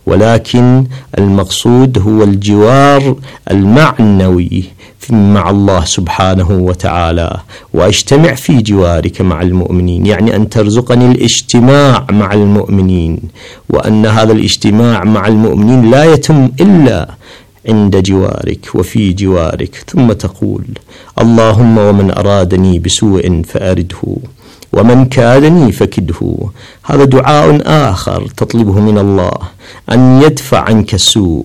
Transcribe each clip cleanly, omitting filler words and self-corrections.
ولكن المقصود هو الجوار المعنوي مع الله سبحانه وتعالى، وأجتمع في جوارك مع المؤمنين، يعني أن ترزقني الاجتماع مع المؤمنين، وأن هذا الاجتماع مع المؤمنين لا يتم إلا عند جوارك وفي جوارك. ثم تقول: اللهم ومن أرادني بسوء فأرده ومن كادني فكده. هذا دعاء آخر تطلبه من الله، أن يدفع عنك السوء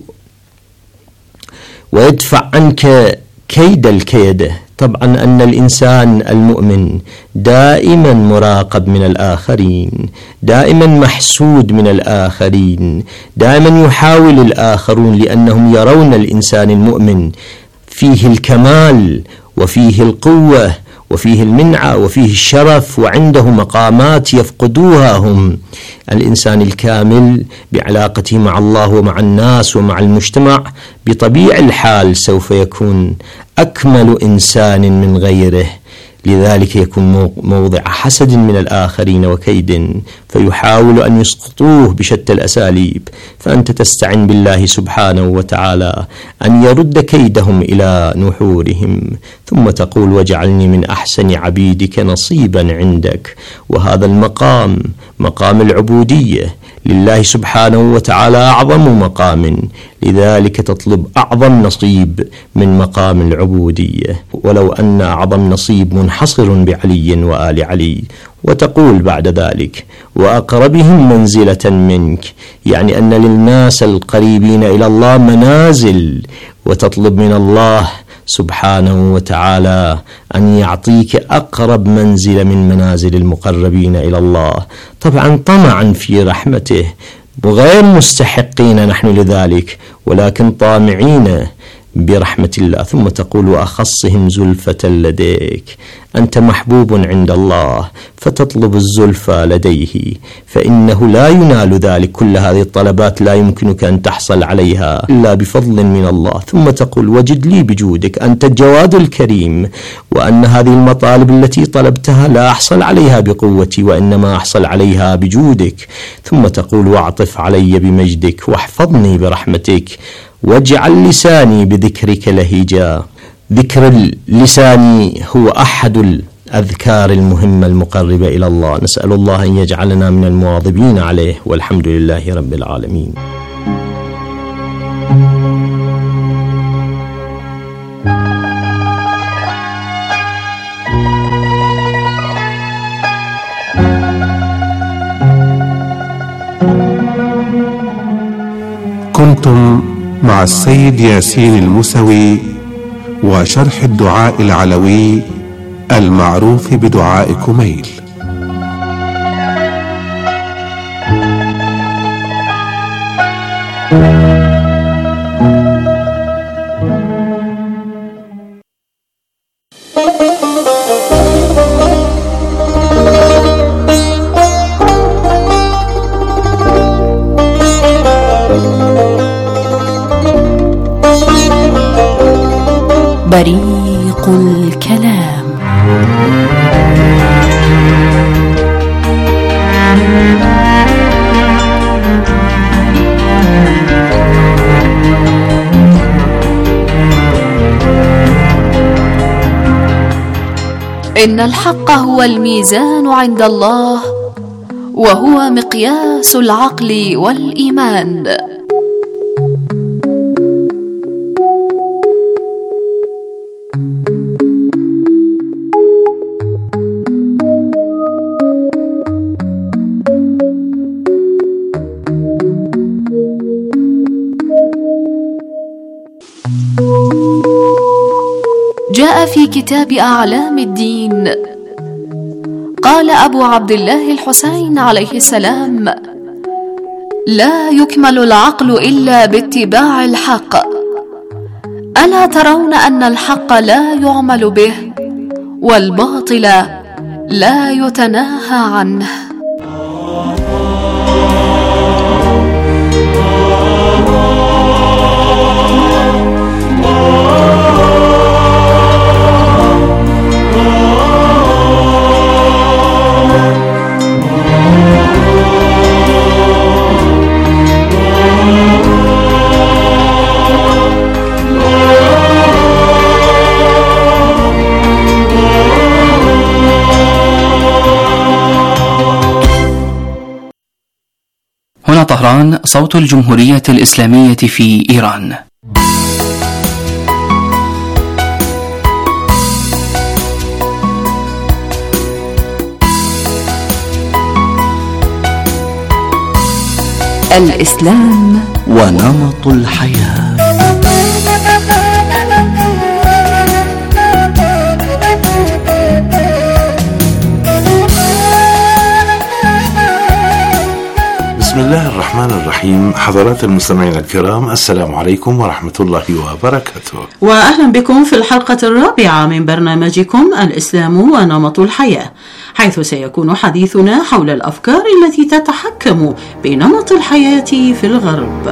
ويدفع عنك كيد الكيدة. طبعا أن الإنسان المؤمن دائما مراقب من الآخرين، دائما محسود من الآخرين، دائما يحاول الآخرون، لأنهم يرون الإنسان المؤمن فيه الكمال وفيه القوة وفيه المنعة وفيه الشرف، وعنده مقامات يفقدوها هم. الإنسان الكامل بعلاقته مع الله ومع الناس ومع المجتمع بطبيعة الحال سوف يكون أكمل إنسان من غيره، لذلك يكون موضع حسد من الآخرين وكيد، فيحاول أن يسقطوه بشتى الأساليب. فأنت تستعين بالله سبحانه وتعالى أن يرد كيدهم إلى نحورهم، ثم تقول: واجعلني من أحسن عبيدك نصيبا عندك. وهذا المقام مقام العبودية لله سبحانه وتعالى، أعظم مقام، لذلك تطلب أعظم نصيب من مقام العبودية، ولو أن أعظم نصيب منحصر بعلي وآل علي. وتقول بعد ذلك: وأقربهم منزلة منك، يعني أن للناس القريبين إلى الله منازل، وتطلب من الله سبحانه وتعالى أن يعطيك أقرب منزل من منازل المقربين إلى الله، طبعا طمعا في رحمته، وغير مستحقين نحن لذلك، ولكن طامعين برحمة الله. ثم تقول: وأخصهم زلفة لديك، أنت محبوب عند الله فتطلب الزلفى لديه، فإنه لا ينال ذلك. كل هذه الطلبات لا يمكنك أن تحصل عليها إلا بفضل من الله. ثم تقول: وجد لي بجودك، أنت الجواد الكريم، وأن هذه المطالب التي طلبتها لا أحصل عليها بقوتي، وإنما أحصل عليها بجودك. ثم تقول: واعطف علي بمجدك واحفظني برحمتك، واجعل لساني بذكرك لهجا. ذكر اللسان هو أحد الأذكار المهمة المقربة إلى الله، نسأل الله أن يجعلنا من المواظبين عليه، والحمد لله رب العالمين. كنتم مع السيد ياسين الموسوي وشرح الدعاء العلوي المعروف بدعاء كميل. بريق الكلام. إن الحق هو الميزان عند الله، وهو مقياس العقل والإيمان. جاء في كتاب أعلام الدين، قال أبو عبد الله الحسين عليه السلام: لا يكمل العقل إلا باتباع الحق، ألا ترون أن الحق لا يعمل به والباطل لا يتناهى عنه. الآن صوت الجمهورية الإسلامية في إيران. الإسلام ونمط الحياة. بسم الله الرحمن الرحيم. حضرات المستمعين الكرام، السلام عليكم ورحمة الله وبركاته، وأهلا بكم في الحلقة الرابعة من برنامجكم الإسلام ونمط الحياة، حيث سيكون حديثنا حول الأفكار التي تتحكم بنمط الحياة في الغرب.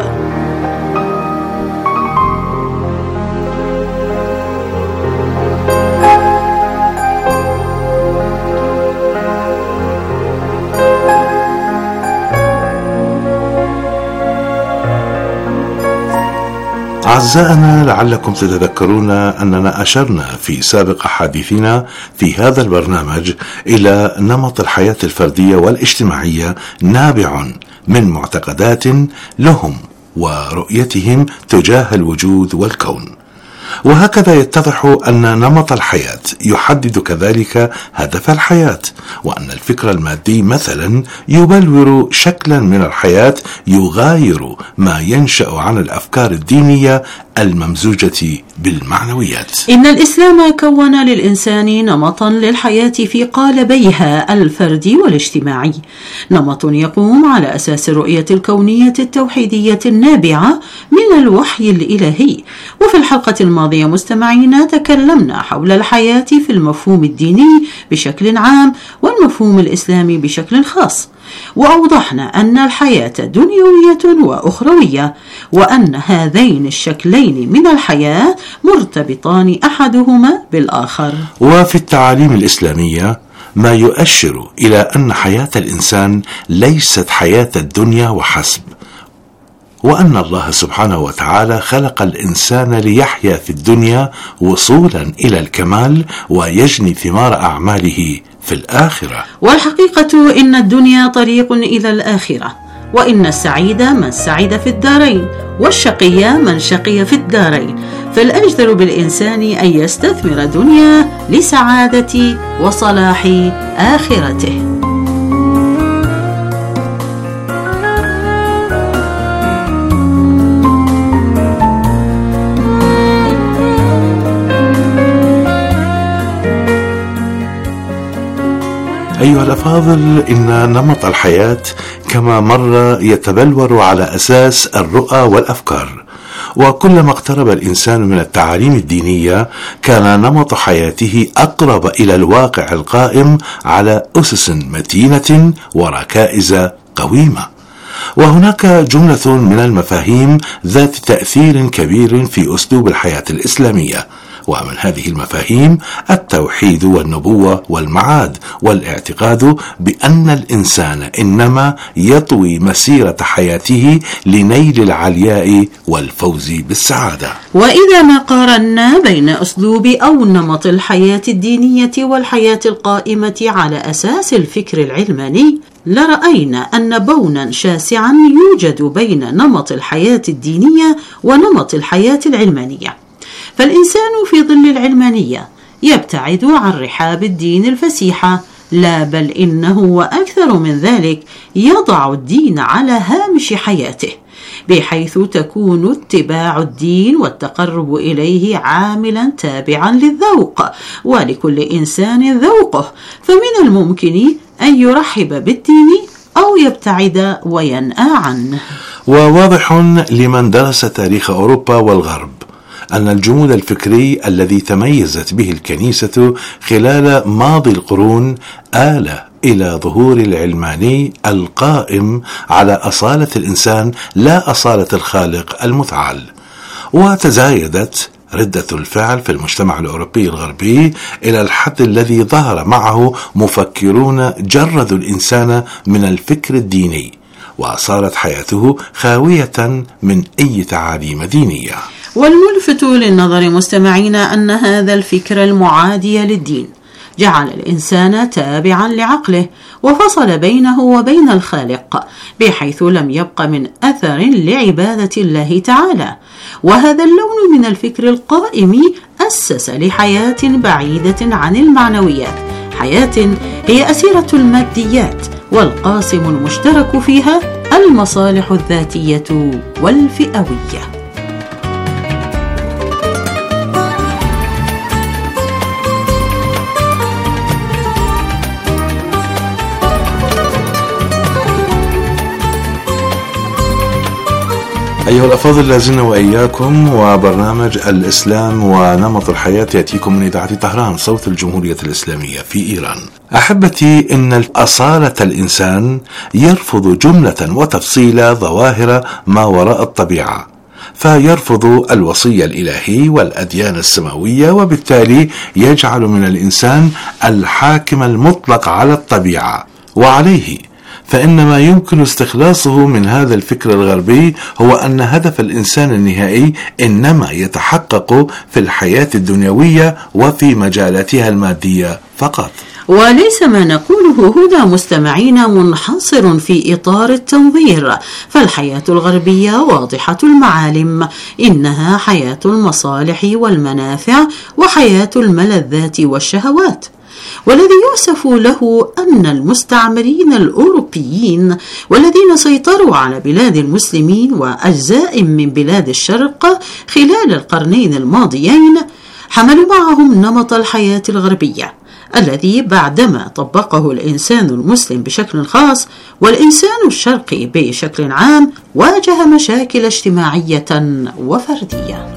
أعزائنا، لعلكم تتذكرون أننا أشرنا في سابق حديثنا في هذا البرنامج إلى نمط الحياة الفردية والاجتماعية نابع من معتقدات لهم ورؤيتهم تجاه الوجود والكون، وهكذا يتضح أن نمط الحياة يحدد كذلك هدف الحياة، وأن الفكر المادي مثلا يبلور شكلا من الحياة يغاير ما ينشأ عن الأفكار الدينية الممزوجة بالمعنويات. إن الإسلام كون للإنسان نمطا للحياة في قالبيها الفردي والاجتماعي، نمط يقوم على أساس الرؤية الكونية التوحيدية النابعة من الوحي الإلهي. وفي الحلقة الماضية مستمعينا تكلمنا حول الحياة في المفهوم الديني بشكل عام والمفهوم الإسلامي بشكل خاص، وأوضحنا أن الحياة دنيوية وأخروية، وأن هذين الشكلين من الحياة مرتبطان أحدهما بالآخر. وفي التعاليم الإسلامية ما يؤشر إلى أن حياة الإنسان ليست حياة الدنيا وحسب، وأن الله سبحانه وتعالى خلق الإنسان ليحيا في الدنيا وصولا إلى الكمال ويجني ثمار أعماله في الآخرة. والحقيقة إن الدنيا طريق إلى الآخرة، وإن السعيد من سعد في الدارين، والشقي من شقي في الدارين، فالأجدر بالإنسان أن يستثمر دنيا لسعادة وصلاح آخرته. أيها الأفاضل، إن نمط الحياة كما مر يتبلور على أساس الرؤى والأفكار، وكلما اقترب الإنسان من التعاليم الدينية كان نمط حياته أقرب إلى الواقع القائم على أسس متينة وركائز قويمة. وهناك جملة من المفاهيم ذات تأثير كبير في أسلوب الحياة الإسلامية، ومن هذه المفاهيم التوحيد والنبوة والمعاد، والاعتقاد بأن الإنسان إنما يطوي مسيرة حياته لنيل العلياء والفوز بالسعادة. وإذا ما قارنا بين أسلوب أو نمط الحياة الدينية والحياة القائمة على أساس الفكر العلماني، لرأينا أن بونا شاسعا يوجد بين نمط الحياة الدينية ونمط الحياة العلمانية. فالإنسان في ظل العلمانية يبتعد عن رحاب الدين الفسيحة، لا بل إنه وأكثر من ذلك يضع الدين على هامش حياته، بحيث تكون اتباع الدين والتقرب إليه عاملا تابعا للذوق، ولكل إنسان ذوقه، فمن الممكن أن يرحب بالدين أو يبتعد وينأى عنه. وواضح لمن درس تاريخ أوروبا والغرب أن الجمود الفكري الذي تميزت به الكنيسة خلال ماضي القرون آل إلى ظهور العلماني القائم على أصالة الإنسان لا أصالة الخالق المتعال. وتزايدت ردة الفعل في المجتمع الأوروبي الغربي إلى الحد الذي ظهر معه مفكرون جردوا الإنسان من الفكر الديني، وصارت حياته خاوية من أي تعاليم دينية. والملفت للنظر مستمعين أن هذا الفكر المعادي للدين جعل الإنسان تابعا لعقله وفصل بينه وبين الخالق، بحيث لم يبق من أثر لعبادة الله تعالى. وهذا اللون من الفكر القائم أسس لحياة بعيدة عن المعنويات، حياة هي أسيرة الماديات، والقاسم المشترك فيها المصالح الذاتية والفئوية. أيها الأفاضل، لازلنا وإياكم وبرنامج الإسلام ونمط الحياة يأتيكم من إذاعة طهران صوت الجمهورية الإسلامية في إيران. أحبتي، إن أصالة الإنسان يرفض جملة وتفصيل ظواهر ما وراء الطبيعة، فيرفض الوصية الإلهي والأديان السماوية، وبالتالي يجعل من الإنسان الحاكم المطلق على الطبيعة. وعليه فإن ما يمكن استخلاصه من هذا الفكر الغربي هو أن هدف الإنسان النهائي إنما يتحقق في الحياة الدنيوية وفي مجالاتها المادية فقط. وليس ما نقوله هنا مستمعين منحصر في إطار التنظير، فالحياة الغربية واضحة المعالم، إنها حياة المصالح والمنافع وحياة الملذات والشهوات. والذي يؤسف له أن المستعمرين الأوروبيين والذين سيطروا على بلاد المسلمين وأجزاء من بلاد الشرق خلال القرنين الماضيين حملوا معهم نمط الحياة الغربية، الذي بعدما طبقه الإنسان المسلم بشكل خاص والإنسان الشرقي بشكل عام واجه مشاكل اجتماعية وفردية.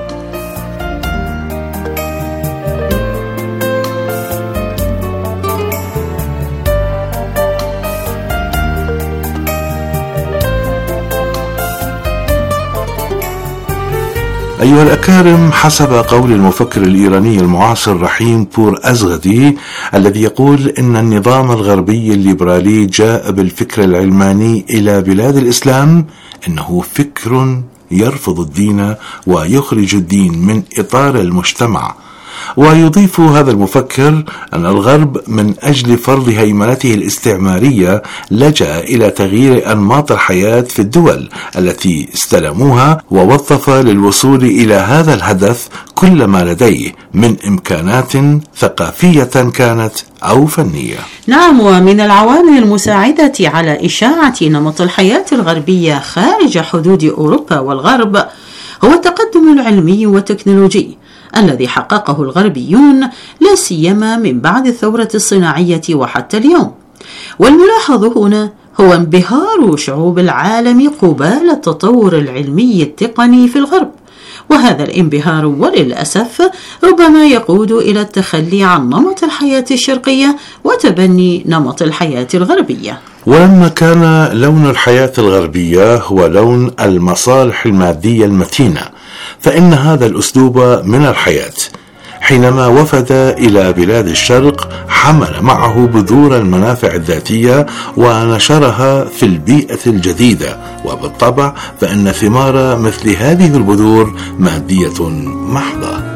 أيها الأكارم، حسب قول المفكر الإيراني المعاصر رحيم بور أزغدي الذي يقول إن النظام الغربي الليبرالي جاء بالفكر العلماني إلى بلاد الإسلام، إنه فكر يرفض الدين ويخرج الدين من إطار المجتمع. ويضيف هذا المفكر أن الغرب من أجل فرض هيمنته الاستعمارية لجأ إلى تغيير أنماط الحياة في الدول التي استلموها، ووظف للوصول إلى هذا الهدف كل ما لديه من إمكانات ثقافية كانت أو فنية. نعم، ومن العوامل المساعدة على إشاعة نمط الحياة الغربية خارج حدود أوروبا والغرب هو التقدم العلمي والتكنولوجي الذي حققه الغربيون، لا سيما من بعد الثورة الصناعية وحتى اليوم. والملاحظ هنا هو انبهار شعوب العالم قبال التطور العلمي التقني في الغرب، وهذا الانبهار وللأسف ربما يقود إلى التخلي عن نمط الحياة الشرقية وتبني نمط الحياة الغربية. ولما كان لون الحياة الغربية هو لون المصالح المادية المتينة، فإن هذا الأسلوب من الحياة حينما وفد إلى بلاد الشرق حمل معه بذور المنافع الذاتية ونشرها في البيئة الجديدة، وبالطبع فإن ثمار مثل هذه البذور مادية محضة.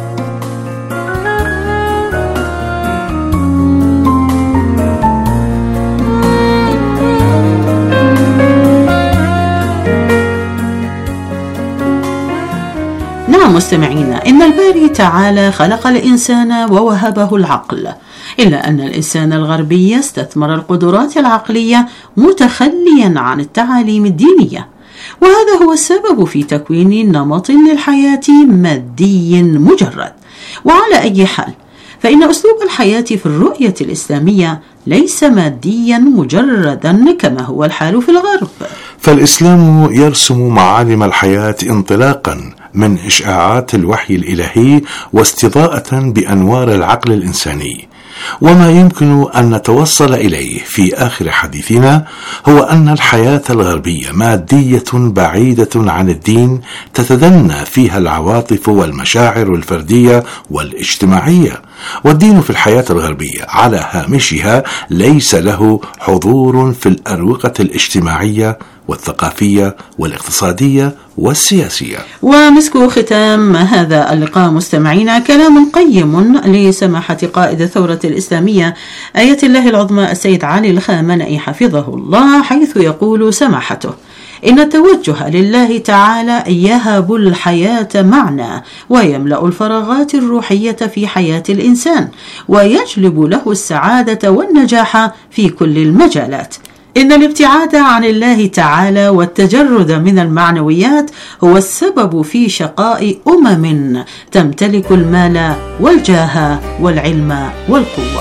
مستمعينا، إن الباري تعالى خلق الإنسان ووهبه العقل، إلا أن الإنسان الغربي استثمر القدرات العقلية متخليا عن التعاليم الدينية، وهذا هو السبب في تكوين نمط للحياة مادي مجرد. وعلى أي حال فإن أسلوب الحياة في الرؤية الإسلامية ليس ماديا مجردا كما هو الحال في الغرب، فالإسلام يرسم معالم الحياة انطلاقا من إشعاعات الوحي الإلهي واستضاءة بأنوار العقل الإنساني. وما يمكن أن نتوصل إليه في آخر حديثنا هو أن الحياة الغربية مادية بعيدة عن الدين، تتدنى فيها العواطف والمشاعر الفردية والاجتماعية، والدين في الحياة الغربية على هامشها ليس له حضور في الأروقة الاجتماعية والثقافية والاقتصادية والسياسية. ومسك ختام هذا اللقاء مستمعينا كلام قيم لسماحة قائد الثورة الإسلامية آية الله العظمى السيد علي الخامنئي حفظه الله، حيث يقول سماحته: إن التوجه لله تعالى يهب الحياة معنى ويملأ الفراغات الروحية في حياة الإنسان ويجلب له السعادة والنجاح في كل المجالات. إن الابتعاد عن الله تعالى والتجرد من المعنويات هو السبب في شقاء تمتلك المال والجاه والعلم والقوة.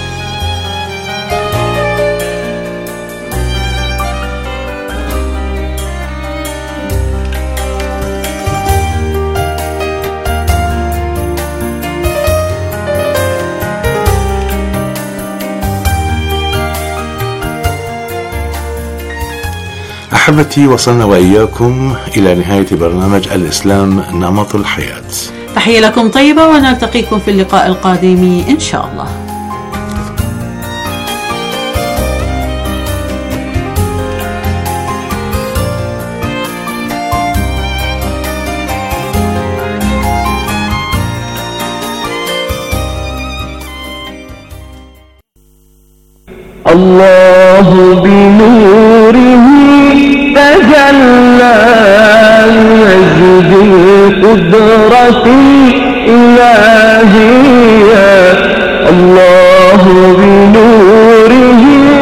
أحبتي، وصلنا وإياكم إلى نهاية برنامج الإسلام نمط الحياة. تحية لكم طيبة، ونلتقيكم في اللقاء القادم إن شاء الله. الله بنوره تجلى لمجد القدرة الإلهية. الله بنوره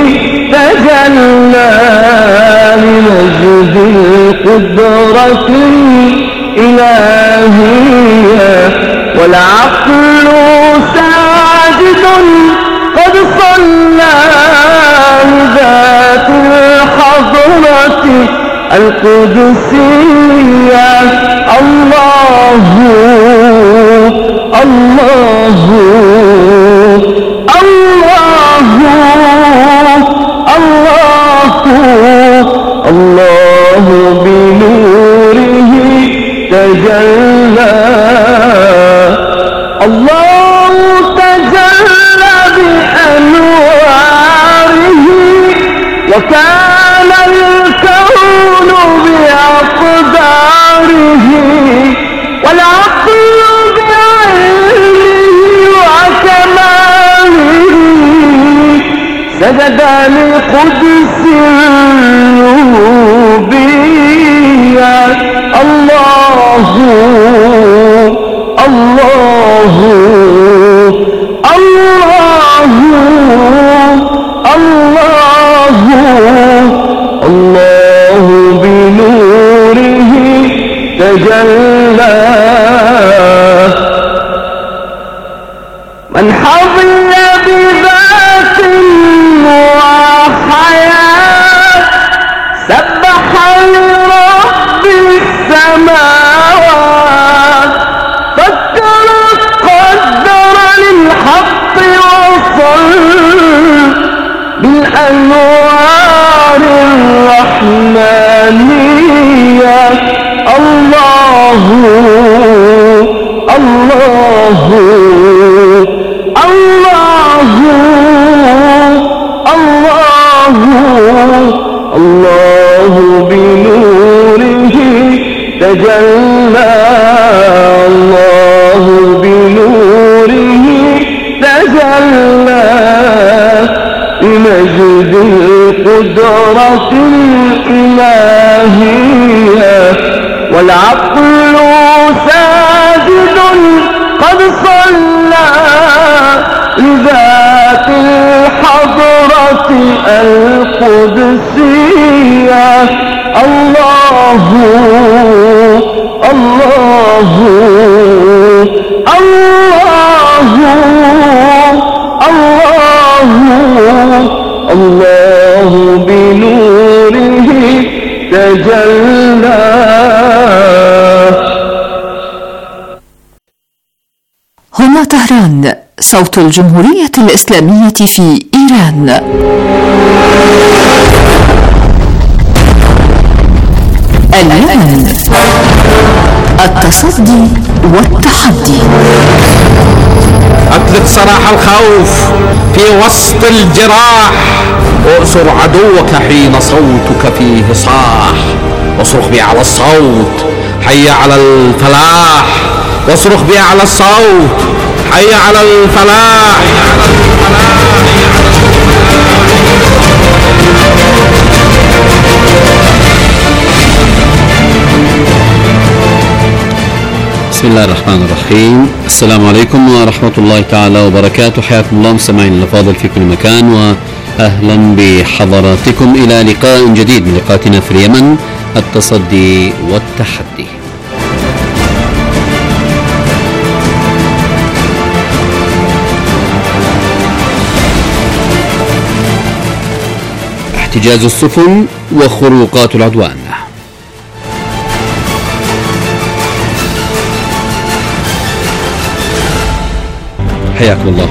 تجلى لمجد القدرة الإلهية. والعقل ساجد قد صلى لذات الحضرة القدسية. الله الله الله الله الله بنوره تجلى. الله تجلى بأنواره وكان الكون بأقداره. والعقل بعلمه وكماله سجد لقدس الربوبية. الله الله الله الله الله بنوره تجلى. من حظي بذات وحياة سبح لرب السماوات. قدر للحق وصل بالأنوار الرحمانية. الله الله الله الله الله بنوره تجلى. الله بنوره تجلى بمجد القدرة الإلهية. والعقل ساجد قد صلى لذات الحضرة القدسية. الله الله الله الله الله بنوره تجلى. هنا طهران، صوت الجمهورية الإسلامية في إيران. الآن التصدي والتحدي. أطلق سراح الخوف في وسط الجراح، وأسر عدوك حين صوتك فيه صاح، واصرخ بأعلى الصوت حي على الفلاح، واصرخ بأعلى الصوت حي على الفلاح. بسم الله الرحمن الرحيم. السلام عليكم ورحمة الله تعالى وبركاته. حياكم الله مستمعينا الأفاضل في كل مكان، وأهلا بحضراتكم إلى لقاء جديد من لقاءاتنا في اليمن، التصدي والتحدي. احتجاز السفن وخروقات العدوان. حياكم الله.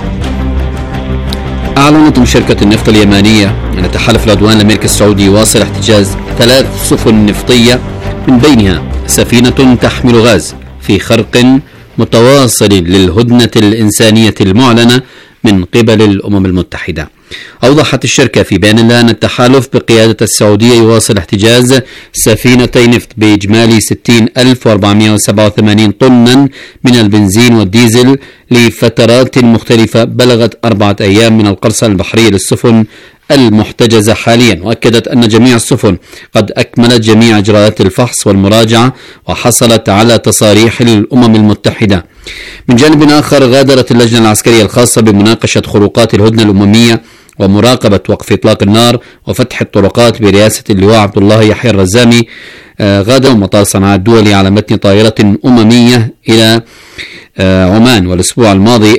أعلنت شركة النفط اليمانية أن تحالف العدوان الأمريكي السعودي يواصل احتجاز 3 سفن نفطية، من بينها سفينة تحمل غاز، في خرق متواصل للهدنة الإنسانية المعلنة من قبل الأمم المتحدة. أوضحت الشركة في بيان لها أن التحالف بقيادة السعودية يواصل احتجاز سفينتي نفط بإجمالي 60,487 طنا من البنزين والديزل لفترات مختلفة بلغت 4 أيام من القرصنة البحرية للسفن المحتجزة حاليا. وأكدت أن جميع السفن قد أكملت جميع إجراءات الفحص والمراجعة وحصلت على تصاريح الأمم المتحدة. من جانب آخر، غادرت اللجنة العسكرية الخاصة بمناقشة خروقات الهدنة الأممية ومراقبة وقف إطلاق النار وفتح الطرقات برئاسة اللواء عبد الله يحيى الرزامي غادر مطار صنعاء الدولي على متن طائرة أممية إلى عمان. والأسبوع الماضي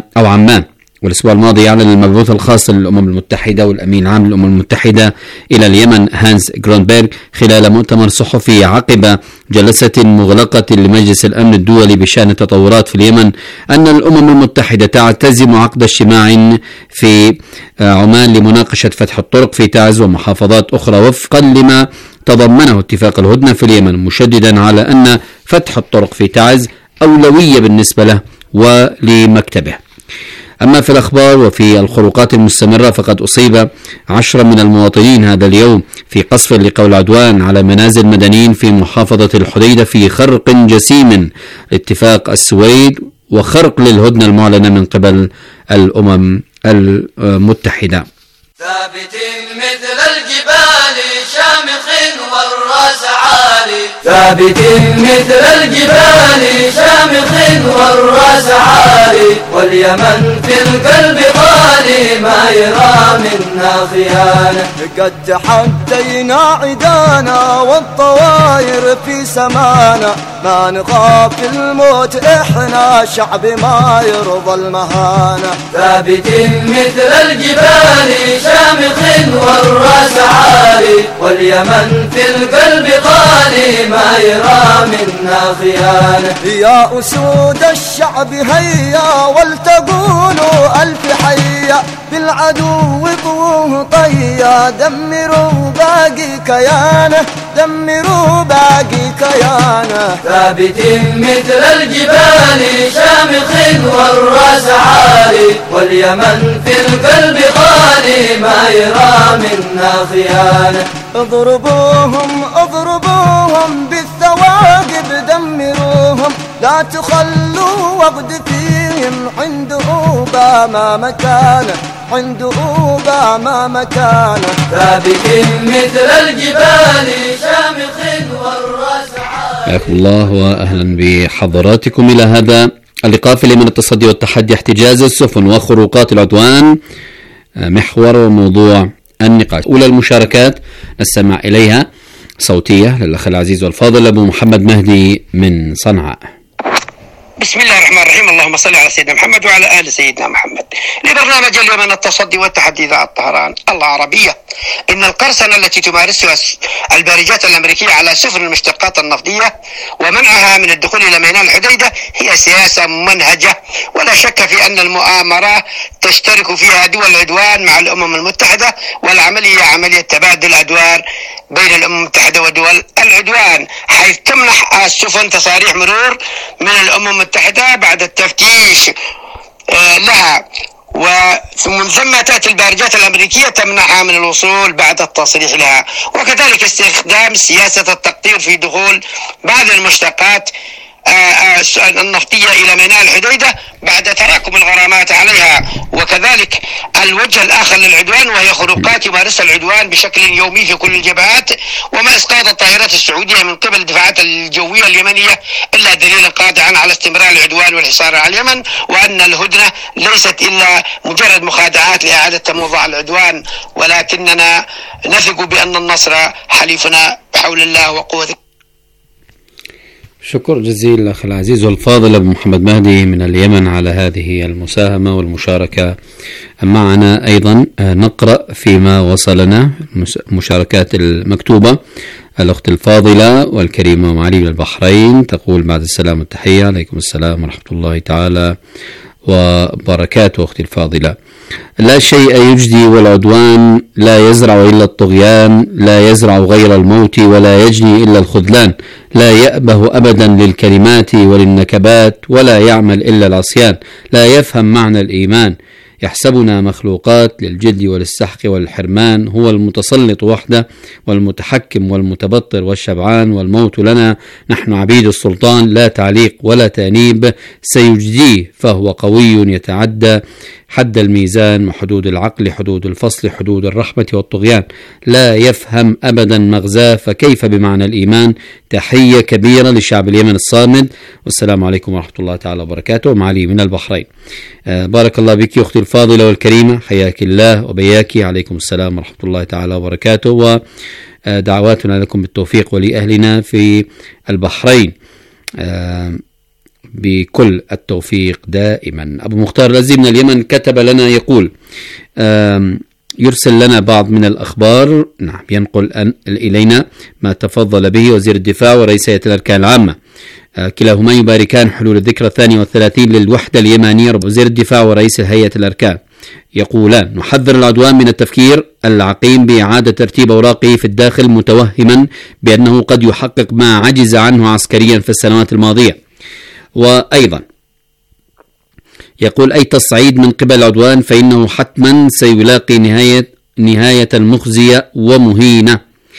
أعلن المبعوث الخاص للأمم المتحدة والأمين العام للأمم المتحدة إلى اليمن هانس جرونبيرغ خلال مؤتمر صحفي عقب جلسة مغلقة لمجلس الأمن الدولي بشأن التطورات في اليمن أن الأمم المتحدة تعتزم عقد اجتماع في عمان لمناقشة فتح الطرق في تعز ومحافظات أخرى وفقا لما تضمنه اتفاق الهدنة في اليمن، مشددا على أن فتح الطرق في تعز أولوية بالنسبة له ولمكتبه. أما في الأخبار وفي الخروقات المستمرة، فقد أصيب 10 من المواطنين هذا اليوم في قصف لقول العدوان على منازل مدنيين في محافظة الحديدة في خرق جسيم لاتفاق السويد وخرق للهدنة المعلنة من قبل الأمم المتحدة. ثابت مثل الجبال شامخ والراس عالي، ثابت مثل الجبال شامخ والراس عالي، واليمن في القلب غالي ما يرى منا خيانة. قد تحدينا عدانا والطواير في سمانا، ما نخاف الموت احنا شعب ما يرضى المهانة. ثابت مثل الجبال شامخ والراس عالي، واليمن في القلب غالي ما يرى منا خيانة. يا أسود الشعب هيا ولتقولوا ألف حيا، بالعدو قوه طيا، دمروا باقي كيانه، دمروا باقي كيانه. ثابت مثل الجبال شامخ والراس عالي، واليمن في القلب غالي ما يرى منا خيانة. اضربوهم اضربوهم بالثواقب، دمروهم لا تخلوا وقد فيهم، عند أوباما مكانه، عند أوباما مكانه. ثابت مثل الجبال شامخ والراس عالي. حياكم الله وأهلا بحضراتكم إلى هذا اللقاء في اليمن التصدي والتحدي، احتجاز السفن وخروقات العدوان، محور وموضوع النقاش. أولى المشاركات نستمع إليها صوتية للأخ العزيز والفاضل أبو محمد مهدي من صنعاء. بسم الله الرحمن الرحيم. اللهم صل على سيدنا محمد وعلى آل سيدنا محمد. لبرنامج اليمن التصدي والتحدي ذا الطهران العربية. إن القرصنة التي تمارسها البارجات الأمريكية على سفن المشتقات النفطية ومنعها من الدخول إلى ميناء الحديدة هي سياسة ممنهجة، ولا شك في أن المؤامرة تشترك فيها دول العدوان مع الأمم المتحدة، والعملية عملية تبادل أدوار بين الأمم المتحدة ودول العدوان، حيث تمنع تمنح السفن تصاريح مرور من الأمم المتحدة بعد التفتيش لها، ومن ثم تأتي البارجات الأمريكية تمنعها من الوصول بعد التصريح لها. وكذلك استخدام سياسة التقطير في دخول بعض المشتقات النفطية إلى ميناء الحديدة بعد تراكم الغرامات عليها. وكذلك الوجه الآخر للعدوان وهي خروقات يمارسها العدوان بشكل يومي في كل الجبهات، وما إسقاط الطائرات السعودية من قبل الدفاعات الجوية اليمنية إلا دليل قاطعا على استمرار العدوان والحصار على اليمن، وأن الهدنة ليست إلا مجرد مخادعات لإعادة تموضع العدوان، ولكننا نثق بأن النصر حليفنا بحول الله وقوته. شكر جزيل أخي العزيز والفاضل أبو محمد مهدي من اليمن على هذه المساهمة والمشاركة معنا. أيضا نقرأ فيما وصلنا المشاركات المكتوبة. الأخت الفاضلة والكريمة معالي من البحرين تقول: بعد السلام والتحية، عليكم السلام ورحمة الله تعالى وبركاته. أختي الفاضلة، لا شيء يجدي والعدوان لا يزرع إلا الطغيان، لا يزرع غير الموت ولا يجني إلا الخذلان، لا يأبه أبدا للكلمات وللنكبات ولا يعمل إلا العصيان، لا يفهم معنى الإيمان، يحسبنا مخلوقات للجد وللسحق والحرمان، هو المتسلط وحده والمتحكم والمتبطر والشبعان، والموت لنا نحن عبيد السلطان، لا تعليق ولا تأنيب، سيجديه فهو قوي يتعدى حد الميزان وحدود العقل، حدود الفصل، حدود الرحمة والطغيان، لا يفهم أبدا مغزاه، فكيف بمعنى الإيمان. تحية كبيرة لشعب اليمن الصامد، والسلام عليكم ورحمة الله تعالى وبركاته. معالي من البحرين. بارك الله بك أختي الفاضلة والكريمة، حياك الله وبياك. عليكم السلام ورحمة الله تعالى وبركاته، ودعواتنا لكم بالتوفيق ولأهلنا في البحرين بكل التوفيق دائما. أبو مختار الأزي من اليمن كتب لنا يقول: يرسل لنا بعض من الأخبار، نعم، ينقل إلينا ما تفضل به وزير الدفاع ورئيس هيئة الأركان العامة، كلاهما يباركان حلول الذكرى 32 للوحدة اليمانية. وزير الدفاع ورئيس هيئة الأركان يقولان: نحذر العدوان من التفكير العقيم بإعادة ترتيب أوراقه في الداخل، متوهما بأنه قد يحقق ما عجز عنه عسكريا في السنوات الماضية. وأيضا يقول: أي تصعيد من قبل العدوان فإنه حتما سيلاقي نهاية مخزية ومهينة،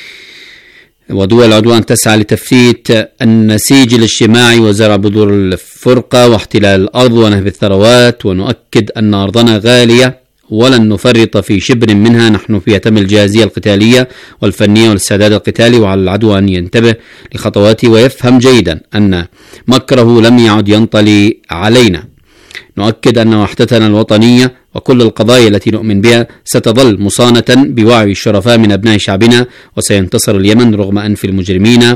ودول العدوان تسعى لتفتيت النسيج الاجتماعي وزرع بذور الفرقة واحتلال الأرض ونهب الثروات، ونؤكد أن أرضنا غالية ولن نفرط في شبر منها، نحن في أتم الجاهزية القتالية والفنية والاستعداد القتالي، وعلى العدو أن ينتبه لخطواته ويفهم جيدا أن مكره لم يعد ينطلي علينا. نؤكد أن وحدتنا الوطنية وكل القضايا التي نؤمن بها ستظل مصانة بوعي الشرفاء من أبناء شعبنا، وسينتصر اليمن رغم أنف المجرمين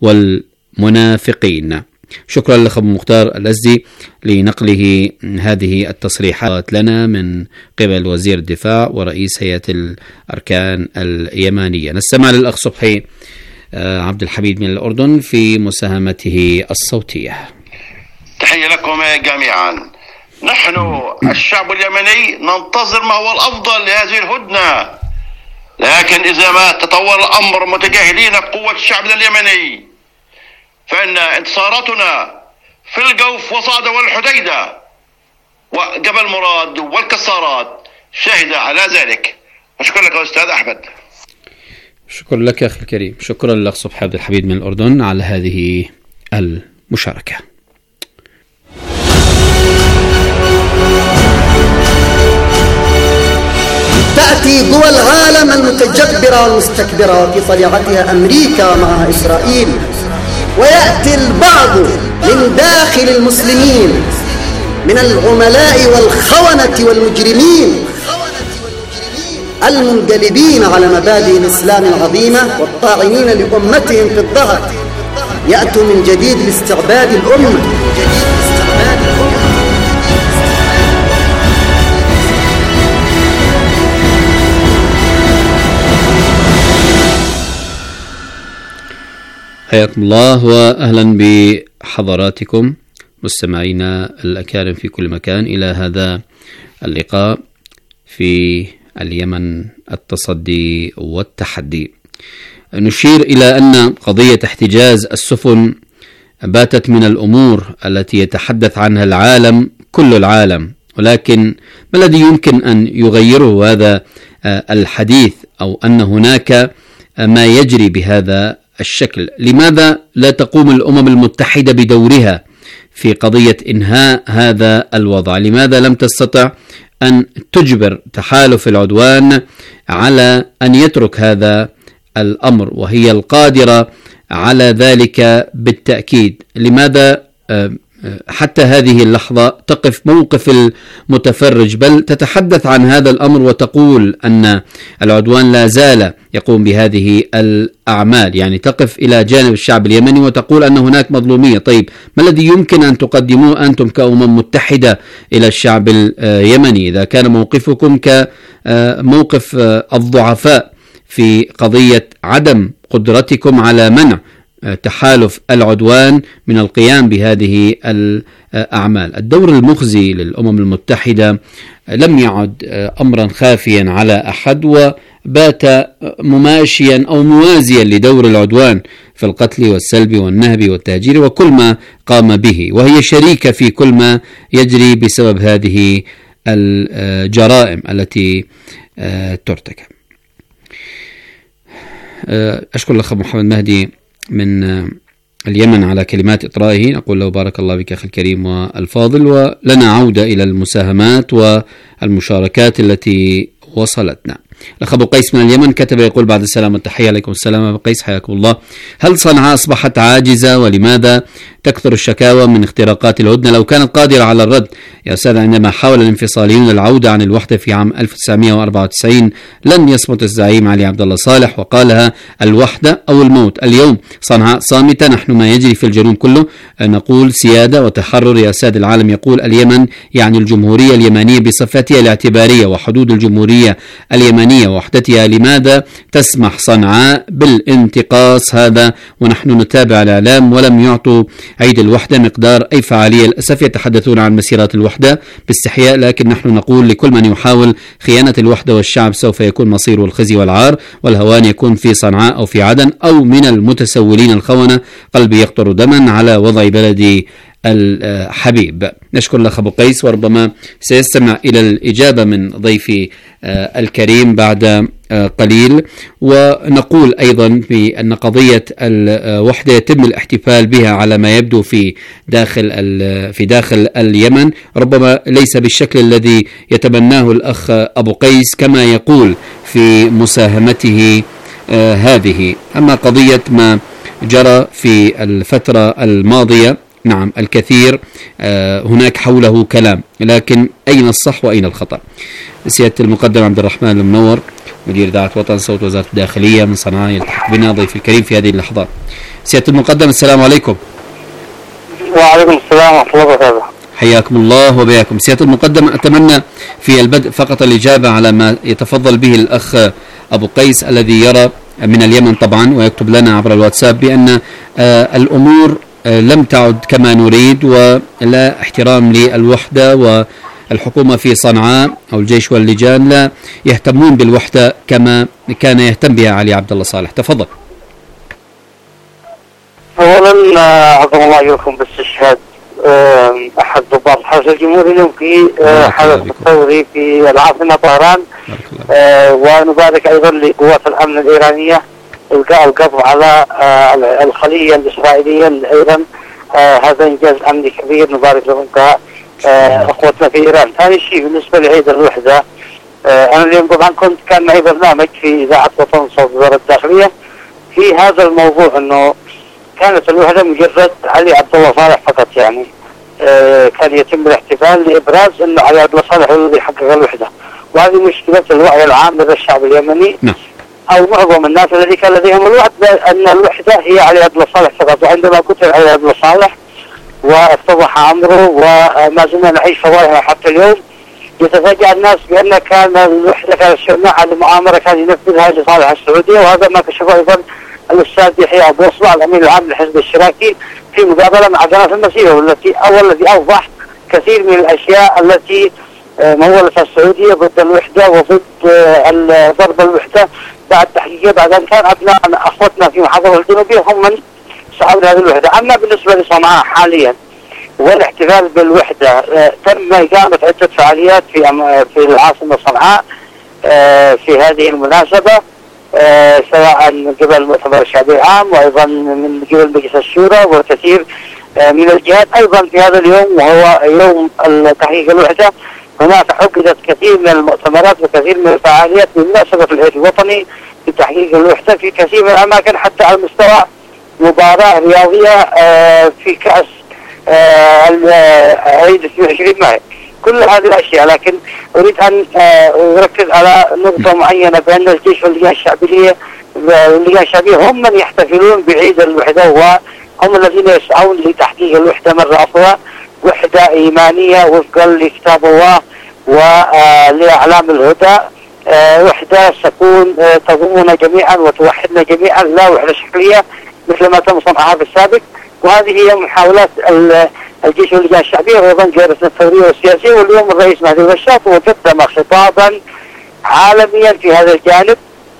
والمنافقين. شكرا لأخ أبو مختار الأزدي لنقله هذه التصريحات لنا من قبل وزير الدفاع ورئيس هيئة الأركان اليمانية. نستمع للأخ صبحي عبد الحميد من الأردن في مساهمته الصوتية. تحية لكم جميعا. نحن الشعب اليمني ننتظر ما هو الأفضل لهذه الهدنة، لكن إذا ما تطور الأمر متجاهلين قوة الشعب اليمني، فإن انتصاراتنا في الجوف وصعد والحديدة وجبل مراد والكسارات شاهدة على ذلك. أشكر لك أستاذ أحمد. شكرا لك أخي الكريم. شكرا لك صبحي عبد الحميد من الأردن على هذه المشاركة. تأتي دول العالم المتجبرة والمستكبرة في طليعتها أمريكا معها إسرائيل، ويأتي البعض من داخل المسلمين من العملاء والخونة والمجرمين المنقلبين على مبادئ الإسلام العظيمة والطاعنين لأمتهم في الظهر، يأتوا من جديد لاستعباد الأمة. حياكم الله وأهلا بحضراتكم مستمعينا الأكارم في كل مكان إلى هذا اللقاء في اليمن التصدي والتحدي. نشير إلى أن قضية احتجاز السفن باتت من الأمور التي يتحدث عنها العالم، كل العالم، ولكن ما الذي يمكن أن يغيره هذا الحديث، أو أن هناك ما يجري بهذا الشكل؟ لماذا لا تقوم الأمم المتحدة بدورها في قضية إنهاء هذا الوضع؟ لماذا لم تستطع أن تجبر تحالف العدوان على أن يترك هذا الأمر وهي القادرة على ذلك بالتأكيد؟ لماذا حتى هذه اللحظة تقف موقف المتفرج، بل تتحدث عن هذا الأمر وتقول أن العدوان لا زال يقوم بهذه الأعمال؟ يعني تقف إلى جانب الشعب اليمني وتقول أن هناك مظلومية. طيب ما الذي يمكن أن تقدموه أنتم كأمم متحدة إلى الشعب اليمني إذا كان موقفكم كموقف الضعفاء في قضية عدم قدرتكم على منع تحالف العدوان من القيام بهذه الأعمال؟ الدور المخزي للأمم المتحدة لم يعد أمرا خافيا على أحد، وبات مماشيا أو موازيا لدور العدوان في القتل والسلب والنهب والتهجير وكل ما قام به، وهي شريكة في كل ما يجري بسبب هذه الجرائم التي ترتكب. أشكر الأخ محمد مهدي من اليمن على كلمات إطرائه، نقول له بارك الله بك أخي الكريم والفاضل، ولنا عودة إلى المساهمات والمشاركات التي وصلتنا. الأخ أبو قيس من اليمن كتب يقول: بعد السلام والتحية. عليكم السلام أبو قيس، حياكم الله. هل صنعاء أصبحت عاجزة؟ ولماذا تكثر الشكاوى من اختراقات الهدنة؟ لو كانت قادرة على الرد يا أستاذ، عندما حاول الانفصاليون العودة عن الوحدة في عام 1994 لن يصمت الزعيم علي عبد الله صالح وقالها الوحدة أو الموت. اليوم صنعاء صامتة. نحن ما يجري في الجنوب كله نقول سيادة وتحرر يا ساد العالم. يقول اليمن يعني الجمهورية اليمنية بصفتها الاعتبارية وحدود الجمهورية اليمنية ووحدتها. لماذا تسمح صنعاء بالانتقاص هذا ونحن نتابع الإعلام ولم يعطوا عيد الوحدة مقدار أي فعالية؟ للأسف يتحدثون عن مسيرات الوحدة باستحياء، لكن نحن نقول لكل من يحاول خيانة الوحدة والشعب سوف يكون مصيره الخزي والعار، والهوان يكون في صنعاء أو في عدن أو من المتسولين الخونة. قلبي يقطر دما على وضع بلدي الحبيب. نشكر الأخ أبو قيس، وربما سيستمع إلى الإجابة من ضيفي الكريم بعد قليل. ونقول أيضا بأن قضية الوحدة يتم الاحتفال بها على ما يبدو في داخل اليمن، ربما ليس بالشكل الذي يتبناه الأخ أبو قيس كما يقول في مساهمته هذه. أما قضية ما جرى في الفترة الماضية، نعم الكثير هناك حوله كلام، لكن أين الصح وأين الخطأ؟ سيادة المقدم عبد الرحمن المنور مدير إذاعة وطن صوت وزارة الداخلية من صنعاء يلتحق بنا ضيف الكريم في هذه اللحظات. سيادة المقدم السلام عليكم. وعليكم السلام ورحمة الله وبركاته. حياكم الله وبياكم. سيادة المقدم أتمنى في البدء فقط الإجابة على ما يتفضل به الأخ أبو قيس الذي يرى من اليمن طبعا ويكتب لنا عبر الواتساب بأن الأمور لم تعد كما نريد ولا احترام للوحدة، والحكومة في صنعاء أو الجيش واللجان لا يهتمون بالوحدة كما كان يهتم بها علي عبد الله صالح. تفضل. أولا عظم الله أجركم باستشهاد أحد ضباط الحرس الجمهوري اليوم في حدث الثوري في العاصمة طهران، ونبارك أيضا لقوات الأمن الإيرانية إلقاء القبض على الخلية الإسرائيلية أيضا. هذا إنجاز أمني كبير، نبارك لهم أخوتنا في إيران. ثاني شيء بالنسبة لعيد الوحدة، أنا اليوم طبعا كان معي برنامج في إذاعة وطن صوت وزارة الداخلية في هذا الموضوع، أنه كانت الوحدة مجرد علي عبد الله صالح فقط، يعني كان يتم الاحتفال لإبراز أنه علي عبد الله صالح هو الذي يحقق الوحدة، وهذه مشكلة الوعي العام لدى الشعب اليمني أو معظم الناس الذي كان لديهم الوعد أن الوحدة هي علي عبد الله صالح فقط. وعندما قتل علي عبد الله صالح واتضح أمره وما زلنا نعيش فضائحه حتى اليوم، يتفاجأ الناس بأن كان الوحدة كانت شماعة لمؤامرة كان ينفذها لصالح السعودية، وهذا ما كشفه أيضا الأستاذ يحيى أبو أصبع الأمين العام للحزب الاشتراكي في مقابلة مع قناة المسيرة، والذي أوضح كثير من الأشياء التي مولتها السعودية ضد الوحدة وضد ضرب الوحدة بعد تحقيقها بعد أن كان أبناء أخوتنا في محافظة الجنوبية هم من صعدوا هذه الوحدة. أما بالنسبة لصنعاء حاليا والاحتفال بالوحدة، تم إقامة عدة فعاليات في العاصمة صنعاء في هذه المناسبة، سواء من قبل المؤتمر الشعبي العام وأيضا من قبل مجلس الشورى وكثير من الجهات. أيضا في هذا اليوم وهو يوم تحقيق الوحدة هناك عقدت كثير من المؤتمرات وكثير من الفعاليات بمناسبة العيد الوطني لتحقيق الوحدة في كثير من الأماكن، حتى على مستوى مباراة رياضية في كأس عيد 22 مايو. كل هذه الأشياء، لكن أريد أن أركز على نقطة معينة، بأن الجيش واللجان الشعبية هم من يحتفلون بعيد الوحدة وهم الذين يسعون لتحقيق الوحدة مرة أخرى، وحدة إيمانية وفقا لكتاب الله ولأعلام الهدى، وحدة تكون تضمنا جميعا وتوحدنا جميعا، لا وحدة شكلية مثل ما تم صنعها في السابق. وهذه هي محاولات الجيش واللجان الشعبية وأيضا جلسة الثورية والسياسية. واليوم الرئيس مهدي البشار قدم خطابا عالميا في هذا الجانب،